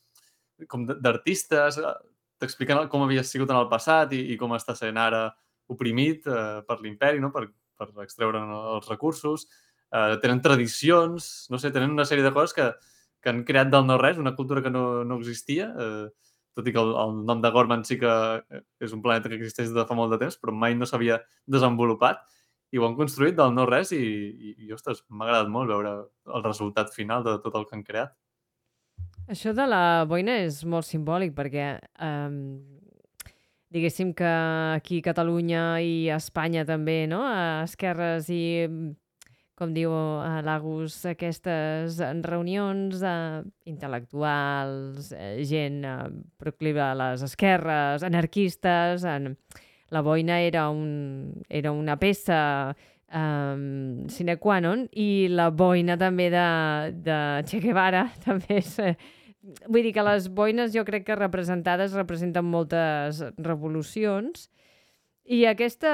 com d'artistes, t'expliquen com havia sigut en el passat i, i com està sent ara oprimit eh, per l'imperi, no? per, per extreure els recursos. Eh, tenen tradicions, no sé, tenen una sèrie de coses que, que han creat del no-res, una cultura que no, no existia, eh, tot i que el, el nom de Gorman sí que és un planeta que existeix de fa molt de temps, però mai no s'havia desenvolupat, i ho han construït del no-res i, i, i ostres, m'ha agradat molt veure el resultat final de tot el que han creat. Això de la boina és molt simbòlic perquè eh, diguéssim que aquí a Catalunya i a Espanya també, no? A esquerres i com diu eh, l'Agus, aquestes reunions eh, intel·lectuals, eh, gent eh, proclive a les esquerres, anarquistes. En... La boina era, un, era una peça um, sine qua non, i la boina també de, de Che Guevara també és... Eh, vull dir que les boines jo crec que representades representen moltes revolucions, i aquesta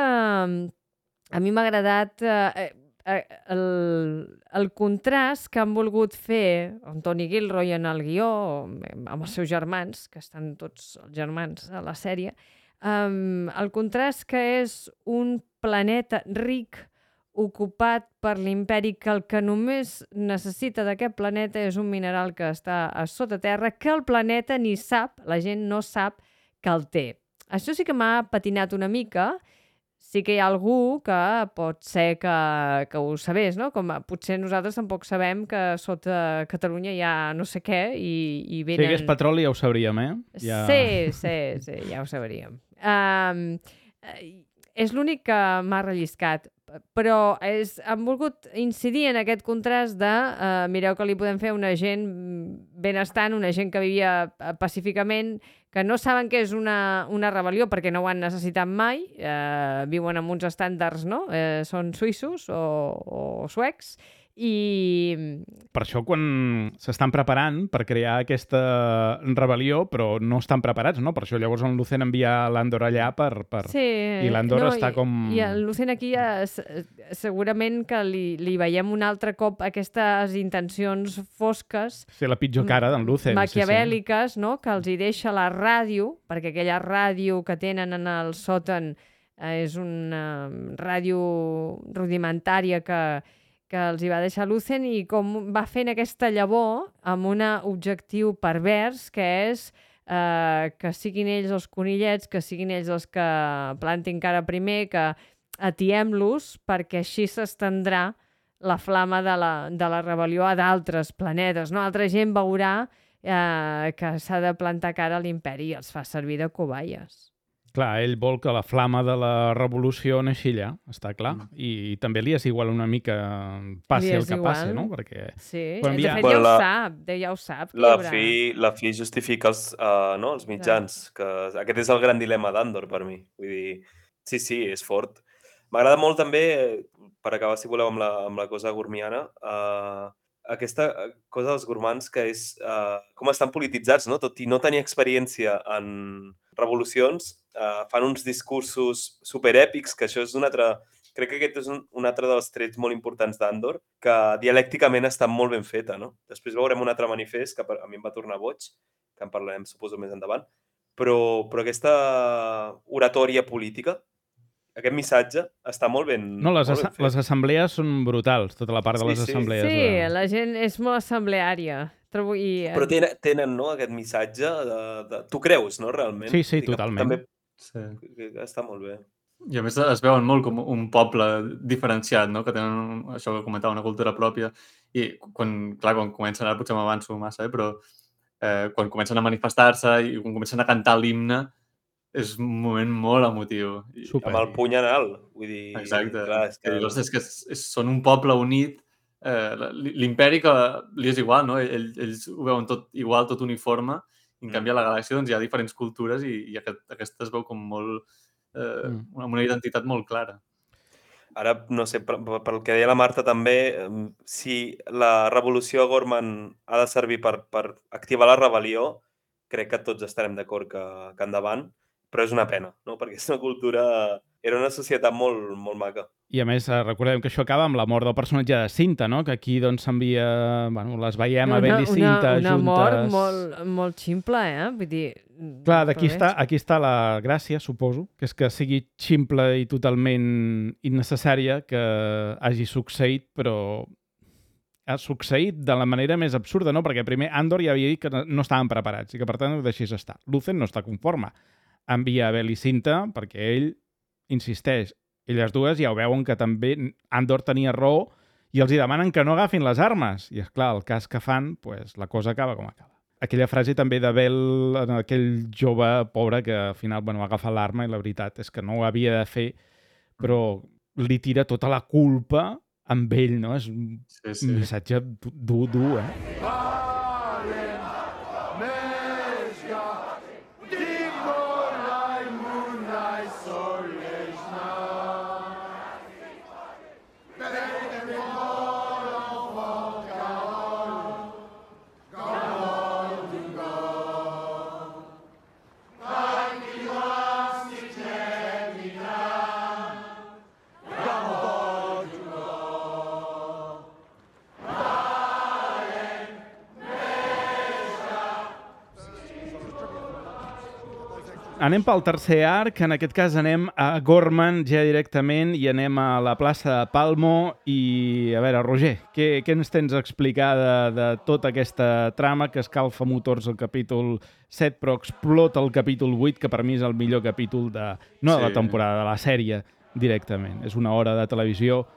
a mi m'ha agradat eh, eh, el, el contrast que han volgut fer en Tony Gilroy en el guió amb els seus germans, que estan tots els germans a la sèrie. Um, el contrast que és un planeta ric ocupat per l'imperi, que el que només necessita d'aquest planeta és un mineral que està a sota terra, que el planeta ni sap, la gent no sap que el té. Això sí que m'ha patinat una mica. Sí que hi ha algú que pot ser que, que ho sabés, no? Com potser nosaltres tampoc sabem que sota Catalunya hi ha no sé què i, i venen... Si hi hagués petroli ja ho sabríem, eh? Ja... Sí, sí, sí, ja ho sabríem. Um, és l'únic que m'ha relliscat, però és, han volgut incidir en aquest contrast de uh, mireu que li podem fer a una gent benestant, una gent que vivia pacíficament, que no saben què és una, una rebel·lió perquè no ho han necessitat mai, eh, viuen amb uns estàndards, no? Eh, són suïssos o, o suecs, i... Per això quan s'estan preparant per crear aquesta rebel·lió, però no estan preparats, no? Per això llavors en Lucen envia l'Andor allà per... per... Sí, i l'Andor no, està com... I, i el Lucen aquí ja, segurament que li, li veiem un altre cop aquestes intencions fosques, Sí, la pitjor cara d'en Lucen. maquiavèliques, sí, sí. No? Que els hi deixa la ràdio, perquè aquella ràdio que tenen en el sòtan eh, és una ràdio rudimentària que que els hi va deixar Lucen, i com va fent aquesta llavor amb un objectiu pervers, que és eh, que siguin ells els conillets, que siguin ells els que plantin cara primer, que atiem-los, perquè així s'estendrà la flama de la, de la rebel·lió a d'altres planetes, no? Altra gent veurà eh, que s'ha de plantar cara a l'imperi i els fa servir de cobayes. Clar, ell vol que la flama de la revolució neixi allà, està clar. Mm. I, I també li és igual una mica passi el que igual. passi, no? Perquè... Sí, quan de havia... fet bueno, ja la... ho sap, de, ja ho sap. La haurà... fi, la fi justifica els, uh, no, els mitjans. Que aquest és el gran dilema d'Andor per mi. Vull dir, sí, sí, és fort. M'agrada molt també, per acabar, si voleu, amb la, amb la cosa gurmiana, uh, aquesta cosa dels gurmans que és uh, com estan polititzats, no? Tot i no tenir experiència en revolucions, uh, fan uns discursos superèpics, que això és un altre... Crec que aquest és un, un altre dels trets molt importants d'Andor, que dialècticament està molt ben feta, no? Després veurem un altre manifest, que a mi em va tornar boig, que en parlarem, suposo, més endavant, però, però aquesta oratòria política, aquest missatge està molt ben, no, les, molt ben fet. Les assemblees són brutals, tota la part de sí, les sí. assemblees. Sí, de... la gent és molt assembleària. Trobo i... Però tenen, tenen no, aquest missatge de, de... Tu creus, no, realment? Sí, sí, Dic, totalment. També Sí. està molt bé. I a més es veuen molt com un poble diferenciat, no? Que tenen això que comentava, una cultura pròpia. I quan, clar, quan comencen, ara potser m'avanço massa, eh? Però eh, quan comencen a manifestar-se i quan comencen a cantar l'himne, és un moment molt emotiu. I, Super. Amb el puny en alt, vull dir... Exacte. Clar, és que... I, és que és, és, són un poble unit. Eh, L'imperi que li és igual, no? Ell, ells ho veuen tot igual, tot uniforme. I en canvi a la galàxia doncs, hi ha diferents cultures i, i aquest, aquesta es veu com molt... Eh, mm. amb una identitat molt clara. Ara, no sé, pel, pel que deia la Marta també, si la revolució a Gorman ha de servir per, per activar la rebel·lió, crec que tots estarem d'acord que, que endavant, però és una pena, no? Perquè és una cultura... Era una societat molt, molt maca. I a més, recordem que això acaba amb la mort del personatge de Cinta, no? Que aquí doncs s'envia... Bueno, les veiem a Bell i Cinta una, una juntes... Una mort molt, molt ximple, eh? Vull dir... Clar, d'aquí està, aquí està la gràcia, suposo, que és que sigui ximple i totalment innecessària que hagi succeït, però ha succeït de la manera més absurda, no? Perquè primer Andor ja havia dit que no estaven preparats i que per tant ho deixés estar. Lucen no està conforme. Envia a Bell i Cinta perquè ell insisteix. Elles dues ja ho veuen que també Andor tenia raó i els hi demanen que no agafin les armes. I és clar, el cas que fan, pues, la cosa acaba com acaba. Aquella frase també de Bell, aquell jove pobre que al final bueno, agafa l'arma i la veritat és que no ho havia de fer, però li tira tota la culpa amb ell, no? És un Sí, sí. missatge dur, dur, eh? Anem pel tercer arc, en aquest cas anem a Gorman ja directament i anem a la plaça de Palmo i, a veure, Roger, què, què ens tens a explicar de, de tota aquesta trama que escalfa motors al capítol set però explota el capítol vuit, que per mi és el millor capítol de, no de la Sí. temporada, de la sèrie directament. És una hora de televisió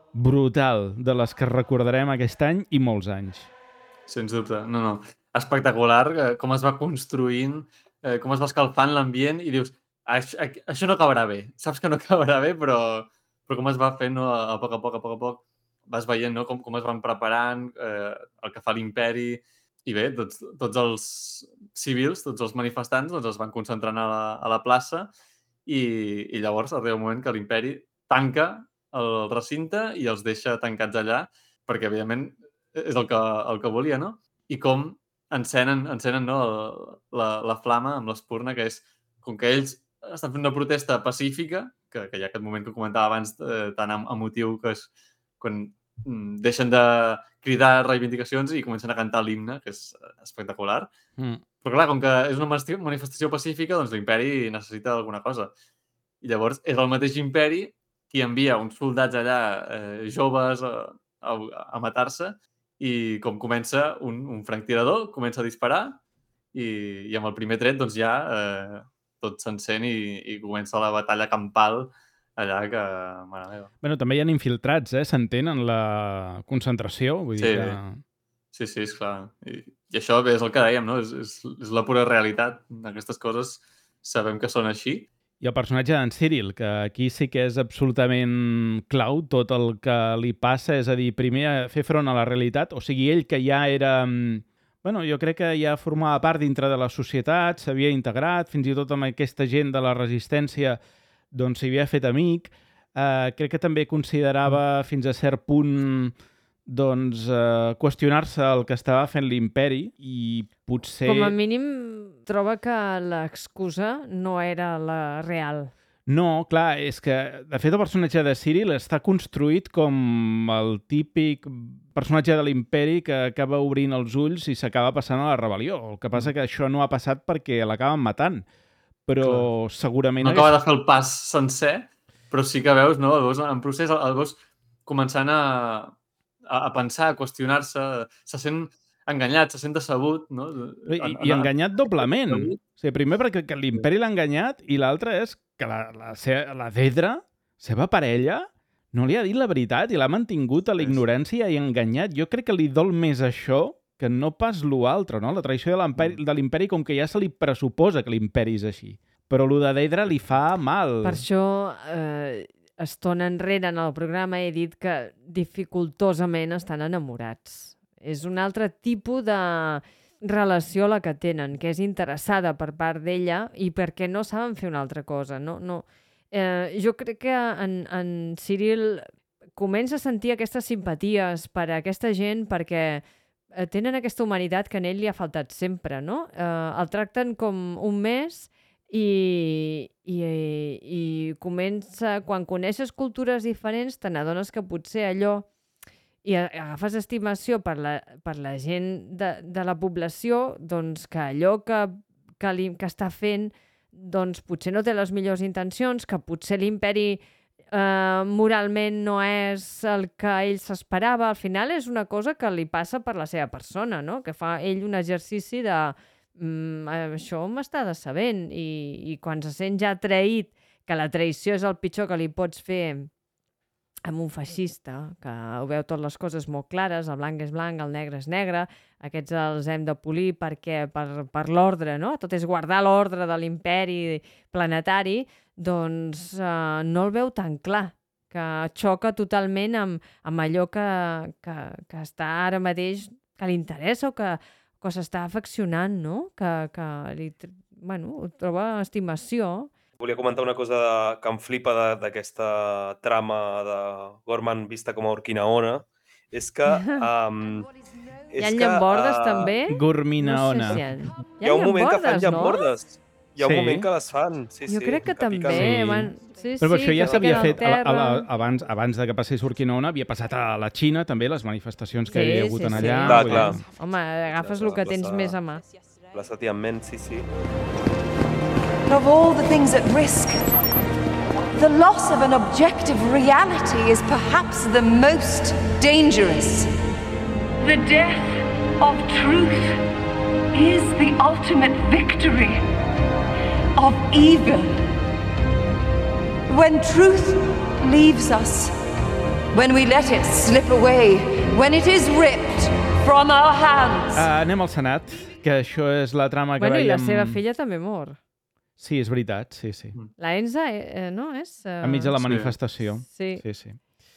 brutal, de les que recordarem aquest any i molts anys. Sens dubte. No, no. Espectacular eh, com es va construint, eh, com es va escalfant l'ambient i dius, això, això no acabarà bé. Saps que no acabarà bé, però, però com es va fent no? a, a poc a poc, a poc a poc, vas veient no? com, com es van preparant, eh, el que fa l'imperi, i bé, tots, tots els civils, tots els manifestants doncs, es van concentrant a la, a la plaça i, i llavors arriba un moment que l'imperi tanca el recinte i els deixa tancats allà, perquè evidentment és el que, el que volia, no? I com encenen, encenen no, la, la flama amb l'espurna, que és com que ells estan fent una protesta pacífica, que, que hi ha aquest moment que comentava abans eh, tan em- emotiu que és quan mm, deixen de cridar reivindicacions i comencen a cantar l'himne, que és espectacular. Mm. Però clar, com que és una masti- manifestació pacífica, doncs l'imperi necessita alguna cosa. I llavors és el mateix imperi qui envia uns soldats allà eh, joves a, a, a matar-se i com comença un, un franctirador, comença a disparar i, i amb el primer tret doncs ja eh, tot s'encén i, i comença la batalla campal allà que, mare meva. Bueno, també hi ha infiltrats, eh? S'entén en la concentració. Vull Sí. dir que... Sí, sí, esclar. I, i això bé, és el que dèiem, no? És, és, és la pura realitat. Aquestes coses sabem que són així. I el personatge d'en Cyril, que aquí sí que és absolutament clau tot el que li passa, és a dir, primer fer front a la realitat, o sigui, ell que ja era... mm, Bueno, jo crec que ja formava part dintre de la societat, s'havia integrat, fins i tot amb aquesta gent de la resistència doncs s'hi havia fet amic. Eh, crec que també considerava fins a cert punt doncs, eh, qüestionar-se el que estava fent l'imperi i potser... Com a mínim troba que l'excusa no era la real. No, clar, és que, de fet, el personatge de Cyril està construït com el típic personatge de l'imperi que acaba obrint els ulls i s'acaba passant a la rebel·lió. El que passa que això no ha passat perquè l'acaben matant, però Clar. segurament... No acaba de fer el pas sencer, però sí que veus, no? El veus en procés, el veus començant a, a, a pensar, a qüestionar-se, se sent enganyat, se sent decebut, no? I, i enganyat doblement. O sigui, primer perquè que l'imperi l'ha enganyat i l'altre és que la, la, se- la Dedra, seva parella, no li ha dit la veritat i l'ha mantingut a la ignorància i enganyat. Jo crec que li dol més això que no pas l'altre, no? La traïció de l'imperi, de l'imperi com que ja se li pressuposa que l'imperi és així. Però lo de Dedra li fa mal. Per això, eh, estona enrere en el programa he dit que dificultosament estan enamorats. És un altre tipus de relació la que tenen, que és interessada per part d'ella i perquè no saben fer una altra cosa. No, no. Eh, jo crec que en, en Cyril comença a sentir aquestes simpaties per a aquesta gent perquè eh, tenen aquesta humanitat que en ell li ha faltat sempre, no? Eh, el tracten com un més i, i, i comença, quan coneixes cultures diferents, te n'adones que potser allò i a- agafes estimació per la, per la gent de, de la població, doncs que allò que, que, li, que està fent doncs potser no té les millors intencions, que potser l'imperi eh, moralment no és el que ell s'esperava. Al final és una cosa que li passa per la seva persona, no? Que fa ell un exercici de mm, això m'està decebent i, i quan se sent ja traït, que la traïció és el pitjor que li pots fer amb un feixista, que ho veu totes les coses molt clares, el blanc és blanc, el negre és negre, aquests els hem de polir perquè per, per l'ordre, no? Tot és guardar l'ordre de l'imperi planetari, doncs eh, no el veu tan clar. que xoca totalment amb, amb allò que, que, que està ara mateix, que li interessa o que, que s'està afeccionant, no? Que, que li, bueno, troba estimació. Volia comentar una cosa de, que em flipa de- d'aquesta trama de Gorman vista com a Urquinaona, és que... Um, Hi ha llambordes, uh, també? Gorminaona. No sé si hi ha... Hi ha un moment que fan llambordes, llambordes. Hi ha un Sí. moment que les fan. Sí, Jo sí, crec que també. piquen. Sí. Van... Sí, Però sí, això ja que s'havia fiquen al fet a la, a la, terra. abans, abans de que passés Urquinaona, havia passat a la Xina també, les manifestacions que Sí, hi havia hagut sí, en sí. allà. Clar, vull clar. dir, Home, agafes el que tens La- més a mà. Plaça Tiananmen, sí, sí. Of all the things at risk, the loss of an objective reality is perhaps the most dangerous. The death of truth is the ultimate victory of evil. When truth leaves us, when we let it slip away, when it is ripped from our hands. Uh, anem al Senat, que això és la trama que Bueno, i la veiem... seva filla també mor. Sí, és veritat, sí, sí. La Enza, eh, no? És, eh... Enmig de la Sí. manifestació. Sí. Sí, sí.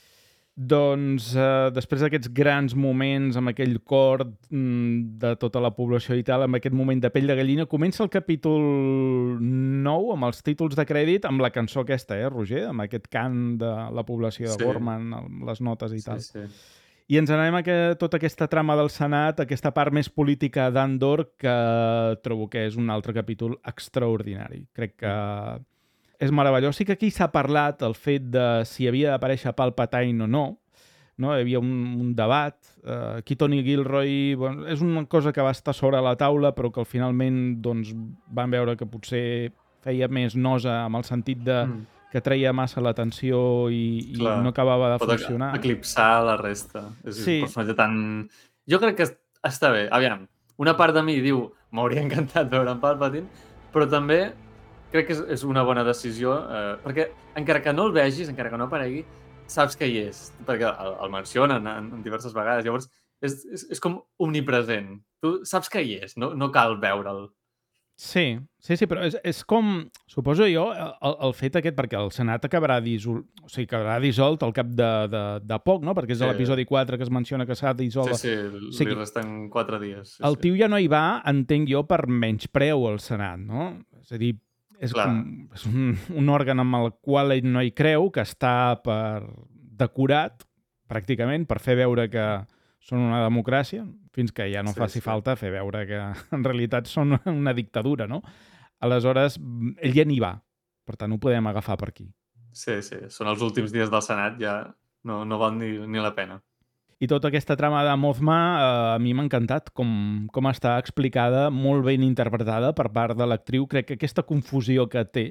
Doncs, eh, després d'aquests grans moments, amb aquell cor mm, de tota la població i tal, amb aquest moment de pell de gallina, comença el capítol nou, amb els títols de crèdit, amb la cançó aquesta, eh, Roger? Amb aquest cant de la població de Sí. Gorman, amb les notes i tal. Sí, sí. I ens anem a que, tota aquesta trama del Senat, aquesta part més política d'Andor, que trobo que és un altre capítol extraordinari. Crec que és meravellós. Sí que aquí s'ha parlat el fet de si havia d'aparèixer Palpatine o no. No? Hi havia un, un debat. Uh, aquí Tony Gilroy bueno, és una cosa que va estar sobre la taula, però que al finalment doncs, van veure que potser feia més nosa amb el sentit de Mm. que treia massa l'atenció i, i Clar. no acabava de Pot funcionar. eclipsar la resta. És Sí. un personatge tan... Jo crec que es- està bé. Aviam, una part de mi diu m'hauria encantat veure en Palpatine, però també crec que és, és una bona decisió, eh, perquè encara que no el vegis, encara que no aparegui, saps que hi és, perquè el, el mencionen en, en diverses vegades. Llavors, és, és, és com omnipresent. Tu saps que hi és, no, no cal veure'l. Sí, sí, sí, però és, és com, suposo jo, el, el fet aquest, perquè el Senat acabarà dissolt, o sigui, acabarà dissolt al cap de, de, de poc, no? Perquè és Sí. a l'episodi quatre que es menciona que s'ha dissolt. Sí, sí, li O sigui, resten quatre dies. Sí, el sí. tio ja no hi va, entenc jo, per menyspreu al Senat, no? És a dir, és, Clar. com, és un, un òrgan amb el qual ell no hi creu, que està per decorat, pràcticament, per fer veure que són una democràcia, fins que ja no Sí, faci sí. falta fer veure que en realitat són una dictadura, no? Aleshores, ell ja n'hi va. Per tant, ho podem agafar per aquí. Sí, sí, són els últims dies del Senat, ja no, no val ni, ni la pena. I tota aquesta trama de Mothma eh, a mi m'ha encantat com, com està explicada, molt ben interpretada per part de l'actriu. Crec que aquesta confusió que té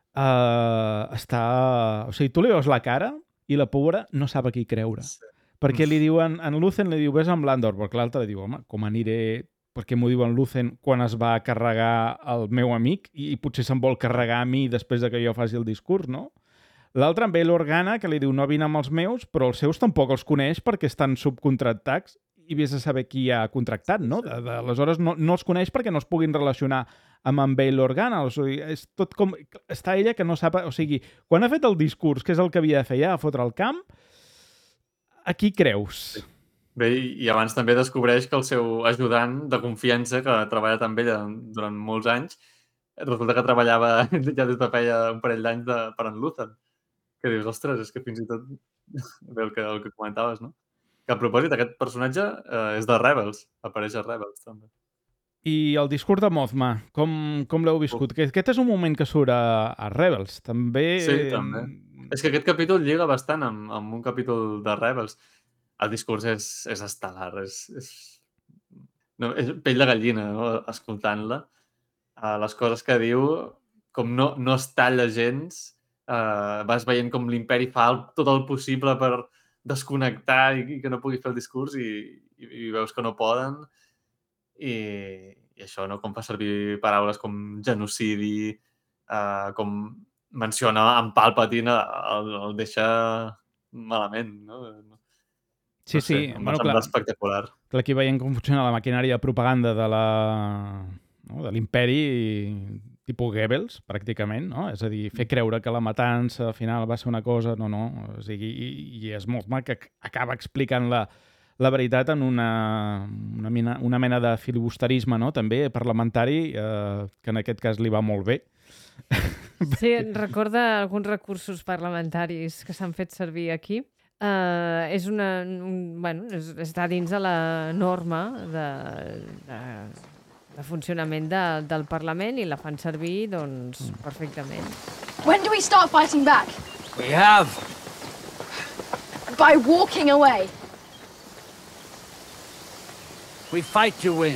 eh, està... O sigui, tu li veus la cara i la pobra no sap a qui creure. Sí. Perquè li diuen, en Lucen li diu, ves amb l'Andor, perquè l'altre li diu, home, com aniré... Perquè m'ho diu en Lucen quan es va carregar el meu amic i, i potser se'n vol carregar a mi després de que jo faci el discurs, no? L'altre amb ell Organa, que li diu, no vine amb els meus, però els seus tampoc els coneix perquè estan subcontractats i vés a saber qui ha contractat, no? De, de, aleshores no, no els coneix perquè no es puguin relacionar amb en Bail Organa. O sigui, és tot com... Està ella que no sap... O sigui, quan ha fet el discurs, que és el que havia de fer ja, a fotre el camp, a qui creus? Bé, i i abans també descobreix que el seu ajudant de confiança, que ha treballat amb ella durant molts anys, resulta que treballava ja des de feia un parell d'anys de, per en Luthen. Que dius, ostres, és que fins i tot... Bé, el que, el que comentaves, no? Que a propòsit, aquest personatge eh, és de Rebels, apareix a Rebels, també. I el discurs de Mothma, com, com l'heu viscut? Uh. Aquest és un moment que surt a, a Rebels, també... Sí, també. És que aquest capítol lliga bastant amb, amb un capítol de Rebels. El discurs és, és estel·lar, és, és, no, és pell de gallina, no? Escoltant-la. Uh, les coses que diu, com no, no es talla gens, uh, vas veient com l'imperi fa el, tot el possible per desconnectar i, i que no pugui fer el discurs i, i, i veus que no poden. I, i això, no? Com fa servir paraules com genocidi, uh, com menciona en Palpatine, el, el deixa malament, no? Sí, no sé, sí. em Bueno, va clar, semblar espectacular. clar, aquí veiem com funciona la maquinària de propaganda de la, no, de l'imperi i tipus Goebbels, pràcticament, no? És a dir, fer creure que la matança al final va ser una cosa, no, no, o sigui, i, i és molt mac que acaba explicant la, la veritat en una, una, mena, una mena de filibusterisme, no?, també parlamentari, eh, que en aquest cas li va molt bé. Sí, recorda alguns recursos parlamentaris que s'han fet servir aquí. Uh, és una... Un, bueno, és, està dins de la norma de, de, de funcionament de, del Parlament i la fan servir, doncs, perfectament. When do we start fighting back? We have. By walking away. We fight to win.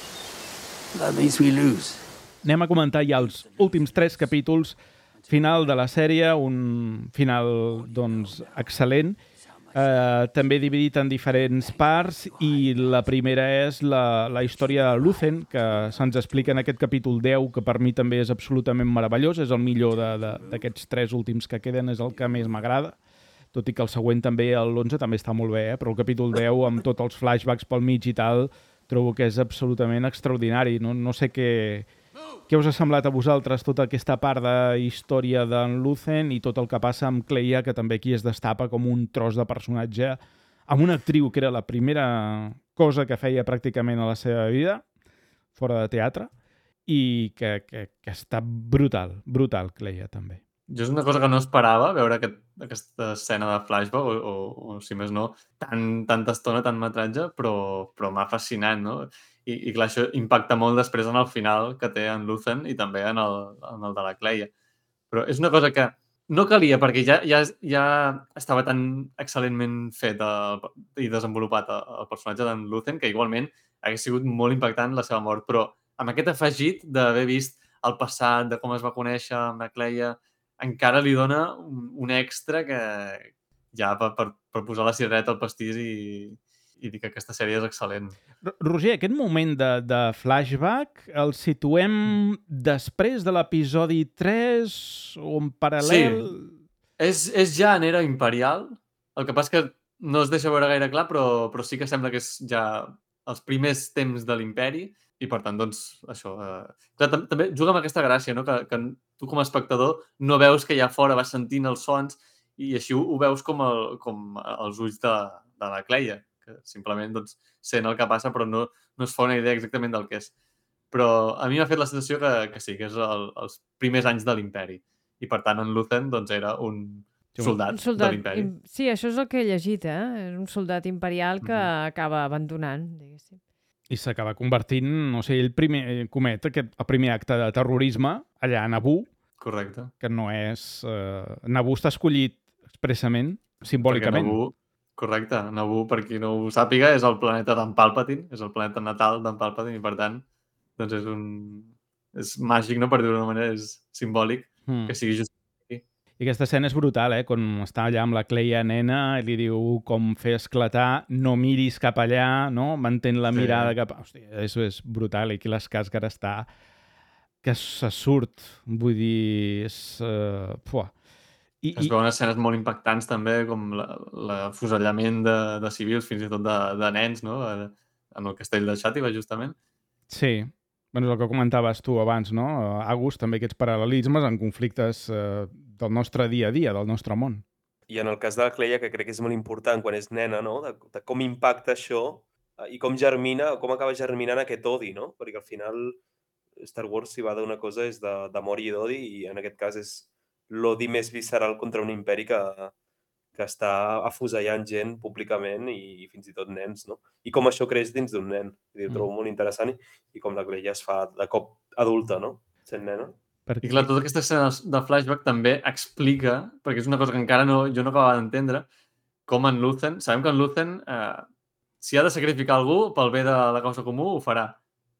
That means we lose. Anem a comentar ja els últims tres capítols, final de la sèrie, un final, doncs, excel·lent, eh, també dividit en diferents parts, i la primera és la, la història de Lúthien, que se'ns explica en aquest capítol deu, que per mi també és absolutament meravellós, és el millor d'aquests tres últims que queden, és el que més m'agrada, tot i que el següent també, l'onze, també està molt bé, eh? Però el capítol deu, amb tots els flashbacks pel mig i tal, trobo que és absolutament extraordinari. No, no sé què... Què us ha semblat a vosaltres tota aquesta part de història d'en Lúthien i tot el que passa amb Cleia, que també aquí es destapa com un tros de personatge, amb una actriu que era la primera cosa que feia pràcticament a la seva vida, fora de teatre, i que, que, que està brutal, brutal, Cleia, també. Jo és una cosa que no esperava, veure aquest, aquesta escena de flashback, o, o, o si més no, tan, tanta estona, tant metratge, però, però m'ha fascinat, no? I, i clar, això impacta molt després en el final que té en Lúthien i també en el, en el de la Cleia. Però és una cosa que no calia, perquè ja, ja, ja estava tan excel·lentment fet el, i desenvolupat el, el personatge d'en Lúthien que igualment hagués sigut molt impactant la seva mort. Però amb aquest afegit d'haver vist el passat, de com es va conèixer amb la Cleia, encara li dona un, un extra que ja per, per, per posar la cirereta al pastís i... i dir que aquesta sèrie és excel·lent. Roger, aquest moment de, de flashback el situem després de l'episodi tres o en paral·lel? Sí, és, és ja en era imperial, el que passa que no es deixa veure gaire clar, però, però sí que sembla que és ja els primers temps de l'imperi i per tant, doncs, això... Eh... Clar, també juga amb aquesta gràcia, no? que, que tu com a espectador no veus que allà fora vas sentint els sons i així ho, ho veus com, el, com els ulls de, de la Cleia, que simplement doncs, sent el que passa però no, no es fa una idea exactament del que és. Però a mi m'ha fet la sensació que, que sí, que és el, els primers anys de l'imperi. I per tant en Lúthien doncs, era un soldat, un soldat de l'imperi. Sí, això és el que he llegit, eh? És un soldat imperial que mm-hmm. acaba abandonant, diguéssim. I s'acaba convertint, no sé, ell primer comet aquest, el primer acte de terrorisme allà a Naboo. Correcte. Que no és... Eh, Naboo està escollit expressament, simbòlicament. Perquè Naboo... Correcte. Naboo, per qui no ho sàpiga, és el planeta d'en Palpatine, és el planeta natal d'en Palpatine i, per tant, doncs és un... és màgic, no?, per dir-ho d'una manera, és simbòlic mm. que sigui just aquí. I aquesta escena és brutal, eh?, quan està allà amb la Cleia nena i li diu com fer esclatar, no miris cap allà, no?, mantén la mirada sí. cap... Hòstia, això és brutal, i aquí l'Skarsgård està... que se surt, vull dir... És... Uh... Puah. I, es veuen escenes molt impactants també, com l'afusellament de, de civils, fins i tot de, de nens, no? En el castell de Xàtiva, justament. Sí, bueno, és el que comentaves tu abans, no? Agus, també aquests paral·lelismes en conflictes eh, del nostre dia a dia, del nostre món. I en el cas de la Cleia, que crec que és molt important quan és nena, no? De, de com impacta això i com germina, com acaba germinant aquest odi, no? Perquè al final Star Wars, si va d'una cosa, és d'amor i d'odi, i en aquest cas és l'odi més visceral contra un imperi que, que està afusellant gent públicament i, i fins i tot nens, no? I com això creix dins d'un nen. Ho trobo mm. molt interessant i, i com la Cleia es fa de cop adulta, no? Sent nena. I clar, tota aquesta escena de flashback també explica, perquè és una cosa que encara no, jo no acabava d'entendre, com en Lúthien, sabem que en Lúthien, eh, si ha de sacrificar algú pel bé de la causa comú, ho farà.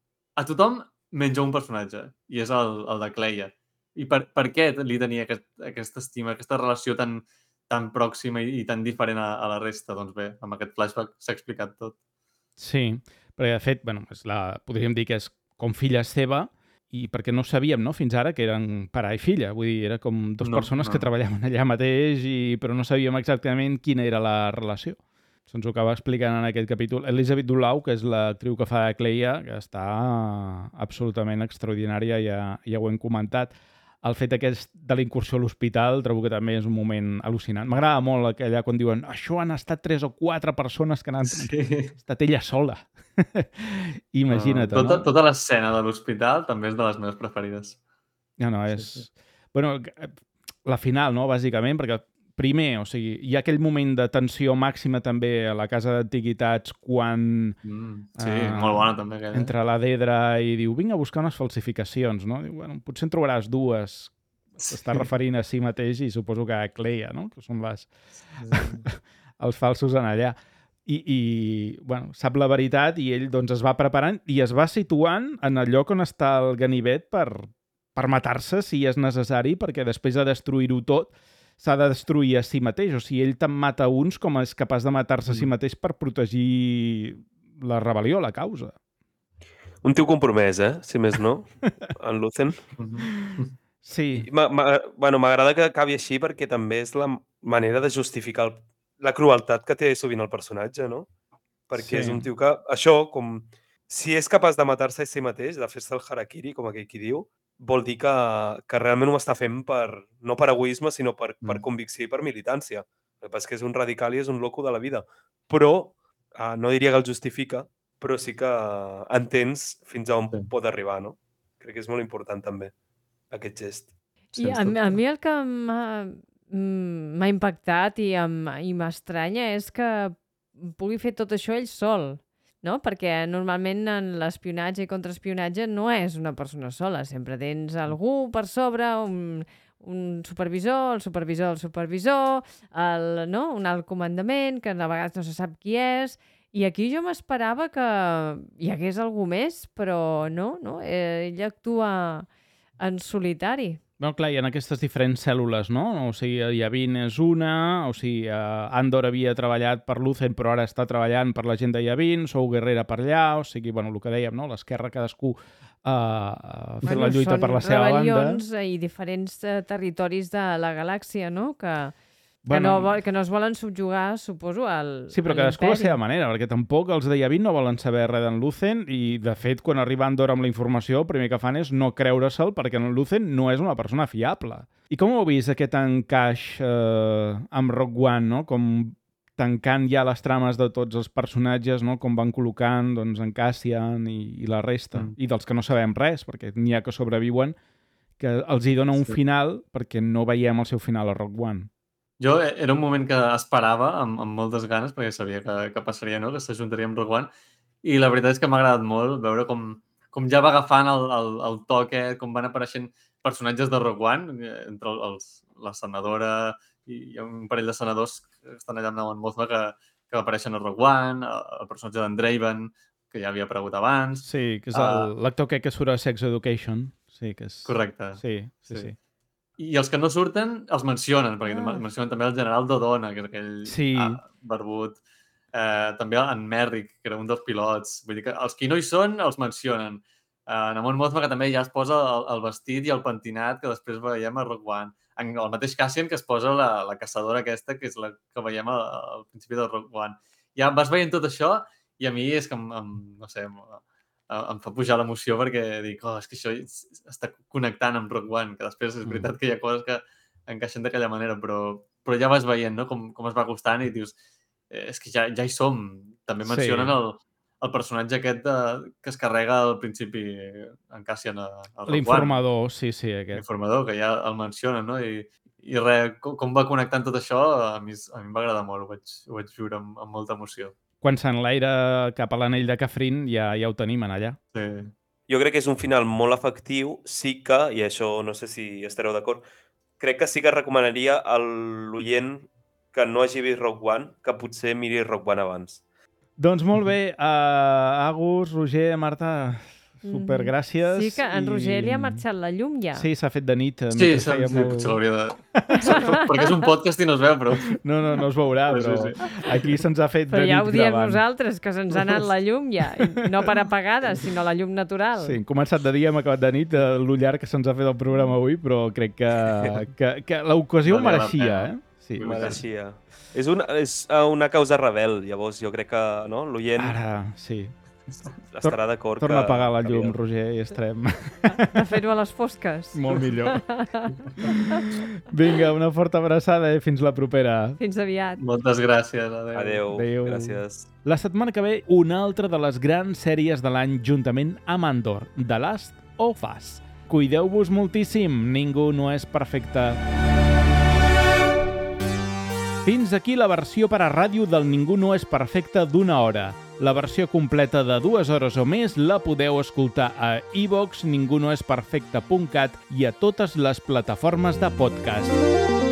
A tothom menja un personatge, i és el, el de Cleia. I per, per què li tenia aquest, aquesta estima, aquesta relació tan, tan pròxima i, i tan diferent a, a la resta? Doncs bé, amb aquest flashback s'ha explicat tot. Sí, perquè de fet, bueno, és la, podríem dir que és com filla seva, i perquè no sabíem, no?, fins ara que eren pare i filla. Vull dir, era com dues no, persones no. que treballaven allà mateix, i, però no sabíem exactament quina era la relació. se'ns ho acaba explicant en aquest capítol. Elisabeth Dulau, que és l'actriu que fa Cleia, que està absolutament extraordinària, ja, ja ho hem comentat. El fet aquest de la incursió a l'hospital trobo que també és un moment al·lucinant. M'agrada molt aquella quan diuen això han estat tres o quatre persones que han sí. estat ella sola. Imagina't, no? Tota, no? Tota l'escena de l'hospital també és de les meves preferides. No, no, és... Sí, sí. Bueno, la final, no?, bàsicament, perquè primer, o sigui, hi ha aquell moment de tensió màxima també a la casa d'antiguitats quan... Mm, sí, eh, molt bona també aquella. Entra la Dedra i diu, vinga a buscar unes falsificacions, no? Diu, bueno, potser en trobaràs dues. S'està sí. referint a si mateix i suposo que a Cleia, no? Que són les... Sí. els falsos en allà. I, i bueno, sap la veritat i ell doncs es va preparant i es va situant en el lloc on està el ganivet per, per matar-se si és necessari, perquè després de destruir-ho tot s'ha de destruir a si mateix. O sigui, ell te'n mata uns com és capaç de matar-se mm. a si mateix per protegir la rebel·lió, la causa. Un tio compromès, eh? Si més no, en Lúthien. Sí. M'agrada bueno, que acabi així perquè també és la manera de justificar el, la crueltat que té sovint el personatge, no? Perquè sí. és un tio que, això, com... Si és capaç de matar-se a si mateix, de fer-se el harakiri, com aquell qui diu, vol dir que, que realment ho està fent per, no per egoisme, sinó per, mm. per convicció i per militància. El que passa és que és un radical i és un loco de la vida. Però, eh, no diria que el justifica, però sí que entens fins a on sí. pot arribar, no? Crec que és molt important també, aquest gest. I a, a mi el que m'ha impactat i m'estranya és que pugui fer tot això ell sol. No? Perquè normalment en l'espionatge i contraespionatge no és una persona sola, sempre tens algú per sobre, un, un supervisor, el supervisor, el supervisor, el, no? un alt comandament, que a vegades no se sap qui és, i aquí jo m'esperava que hi hagués algú més, però no, no? Eh, ell actua en solitari. Bueno, clar, hi ha aquestes diferents cèl·lules, no? O sigui, Yavin és una, o sigui, Andor havia treballat per Lúthien, però ara està treballant per la gent de Yavin, Sou Guerrera per allà, o sigui, bueno, el que dèiem, no? L'esquerra cadascú uh, fent bueno, la lluita per la seva banda. Són rebel·lions i diferents uh, territoris de la galàxia, no? Que... Que, bueno, no, que no es volen subjugar, suposo, al Sí, però cadascú a la seva manera, perquè tampoc els de Yavin no volen saber res d'en Lúthien i, de fet, quan arriba Andor amb la informació, el primer que fan és no creure-se'l perquè en Lúthien no és una persona fiable. I com heu vist aquest encaix eh, amb Rogue One, no? Com tancant ja les trames de tots els personatges, no? Com van col·locant doncs, en Cassian i, i la resta, mm. i dels que no sabem res, perquè n'hi ha que sobreviuen, que els hi dona un sí. final perquè no veiem el seu final a Rogue One. Jo era un moment que esperava amb, amb moltes ganes, perquè sabia que, que passaria, no? Que s'ajuntaria amb Rogue One, i la veritat és que m'ha agradat molt veure com, com ja va agafant el, el, el toque, com van apareixent personatges de Rogue One, entre els, la senadora i hi ha un parell de senadors que estan allà amb Mon Mothma que, que apareixen a Rogue One, el personatge d'en Draven, que ja havia aparegut abans. Sí, que és l'actor uh, que surt a Sex Education. Sí, que és... Correcte. Sí, sí, sí. sí. I els que no surten els mencionen, perquè ah. mencionen també el general Dodona, que és aquell sí. ah, barbut. Eh, també en Merrick, que era un dels pilots. Vull dir que els que no hi són els mencionen. Eh, en Mon Mothma, que també ja es posa el, el vestit i el pentinat que després veiem a Rogue One. En el mateix Cassian, que es posa la, la caçadora aquesta, que és la que veiem al, al principi de Rogue One. Ja vas veient tot això i a mi és que, em, em, no sé, em, em fa pujar l'emoció perquè dic, oh, és que això està connectant amb Rogue One, que després és veritat que hi ha coses que encaixen d'aquella manera, però, però ja vas veient, no? com, com es va acostant i dius, eh, és que ja, ja hi som. També mencionen sí. el, el personatge aquest de, que es carrega al principi en Cassian a, a Rogue One. L'informador, sí, sí. Aquest. L'informador, que ja el mencionen, no? I, i res, com, com va connectant tot això, a mi, a mi em va agradar molt, ho vaig, ho vaig viure amb, amb molta emoció. Quan s'enlaira cap a l'anell de Kafrin ja, ja ho tenim en allà. Sí. Jo crec que és un final molt efectiu, sí que, i això no sé si estareu d'acord, crec que sí que recomanaria a l'oient que no hagi vist Rogue One, que potser miri Rogue One abans. Doncs molt bé, uh, Agus, Roger, Marta, supergràcies. Sí, que en i... Roger li ha marxat la llum ja. Sí, s'ha fet de nit. Sí, sí, molt... potser l'hauria de... Perquè és un podcast i no es veu, però... No, no, no es veurà, però sí, sí. Aquí se'ns ha fet però de nit ja ho diem gravant. Nosaltres, que se'ns ha anat la llum ja. No per apagada, sinó la llum natural. Sí, hem començat de dia, hem acabat de nit, lo llarg que se'ns ha fet el programa avui, però crec que, que, que l'ocasió ho mereixia, eh? Sí. Mereixia. És una, és una causa rebel, llavors jo crec que no, l'oient Ara, sí. estarà d'acord que... Torna a apagar la llum, Roger, i estarem... De fer-ho a les fosques. Molt millor. Vinga, una forta abraçada i fins la propera. Fins aviat. Moltes gràcies. Adéu. Adéu. Adéu. Gràcies. La setmana que ve, una altra de les grans sèries de l'any juntament amb Andor, The Last of Us. Cuideu-vos moltíssim, ningú no és perfecte. Fins aquí la versió per a ràdio del Ningú no és perfecte d'una hora. La versió completa de dues hores o més la podeu escoltar a iVox, ningunoesperfecte punt cat i a totes les plataformes de podcast.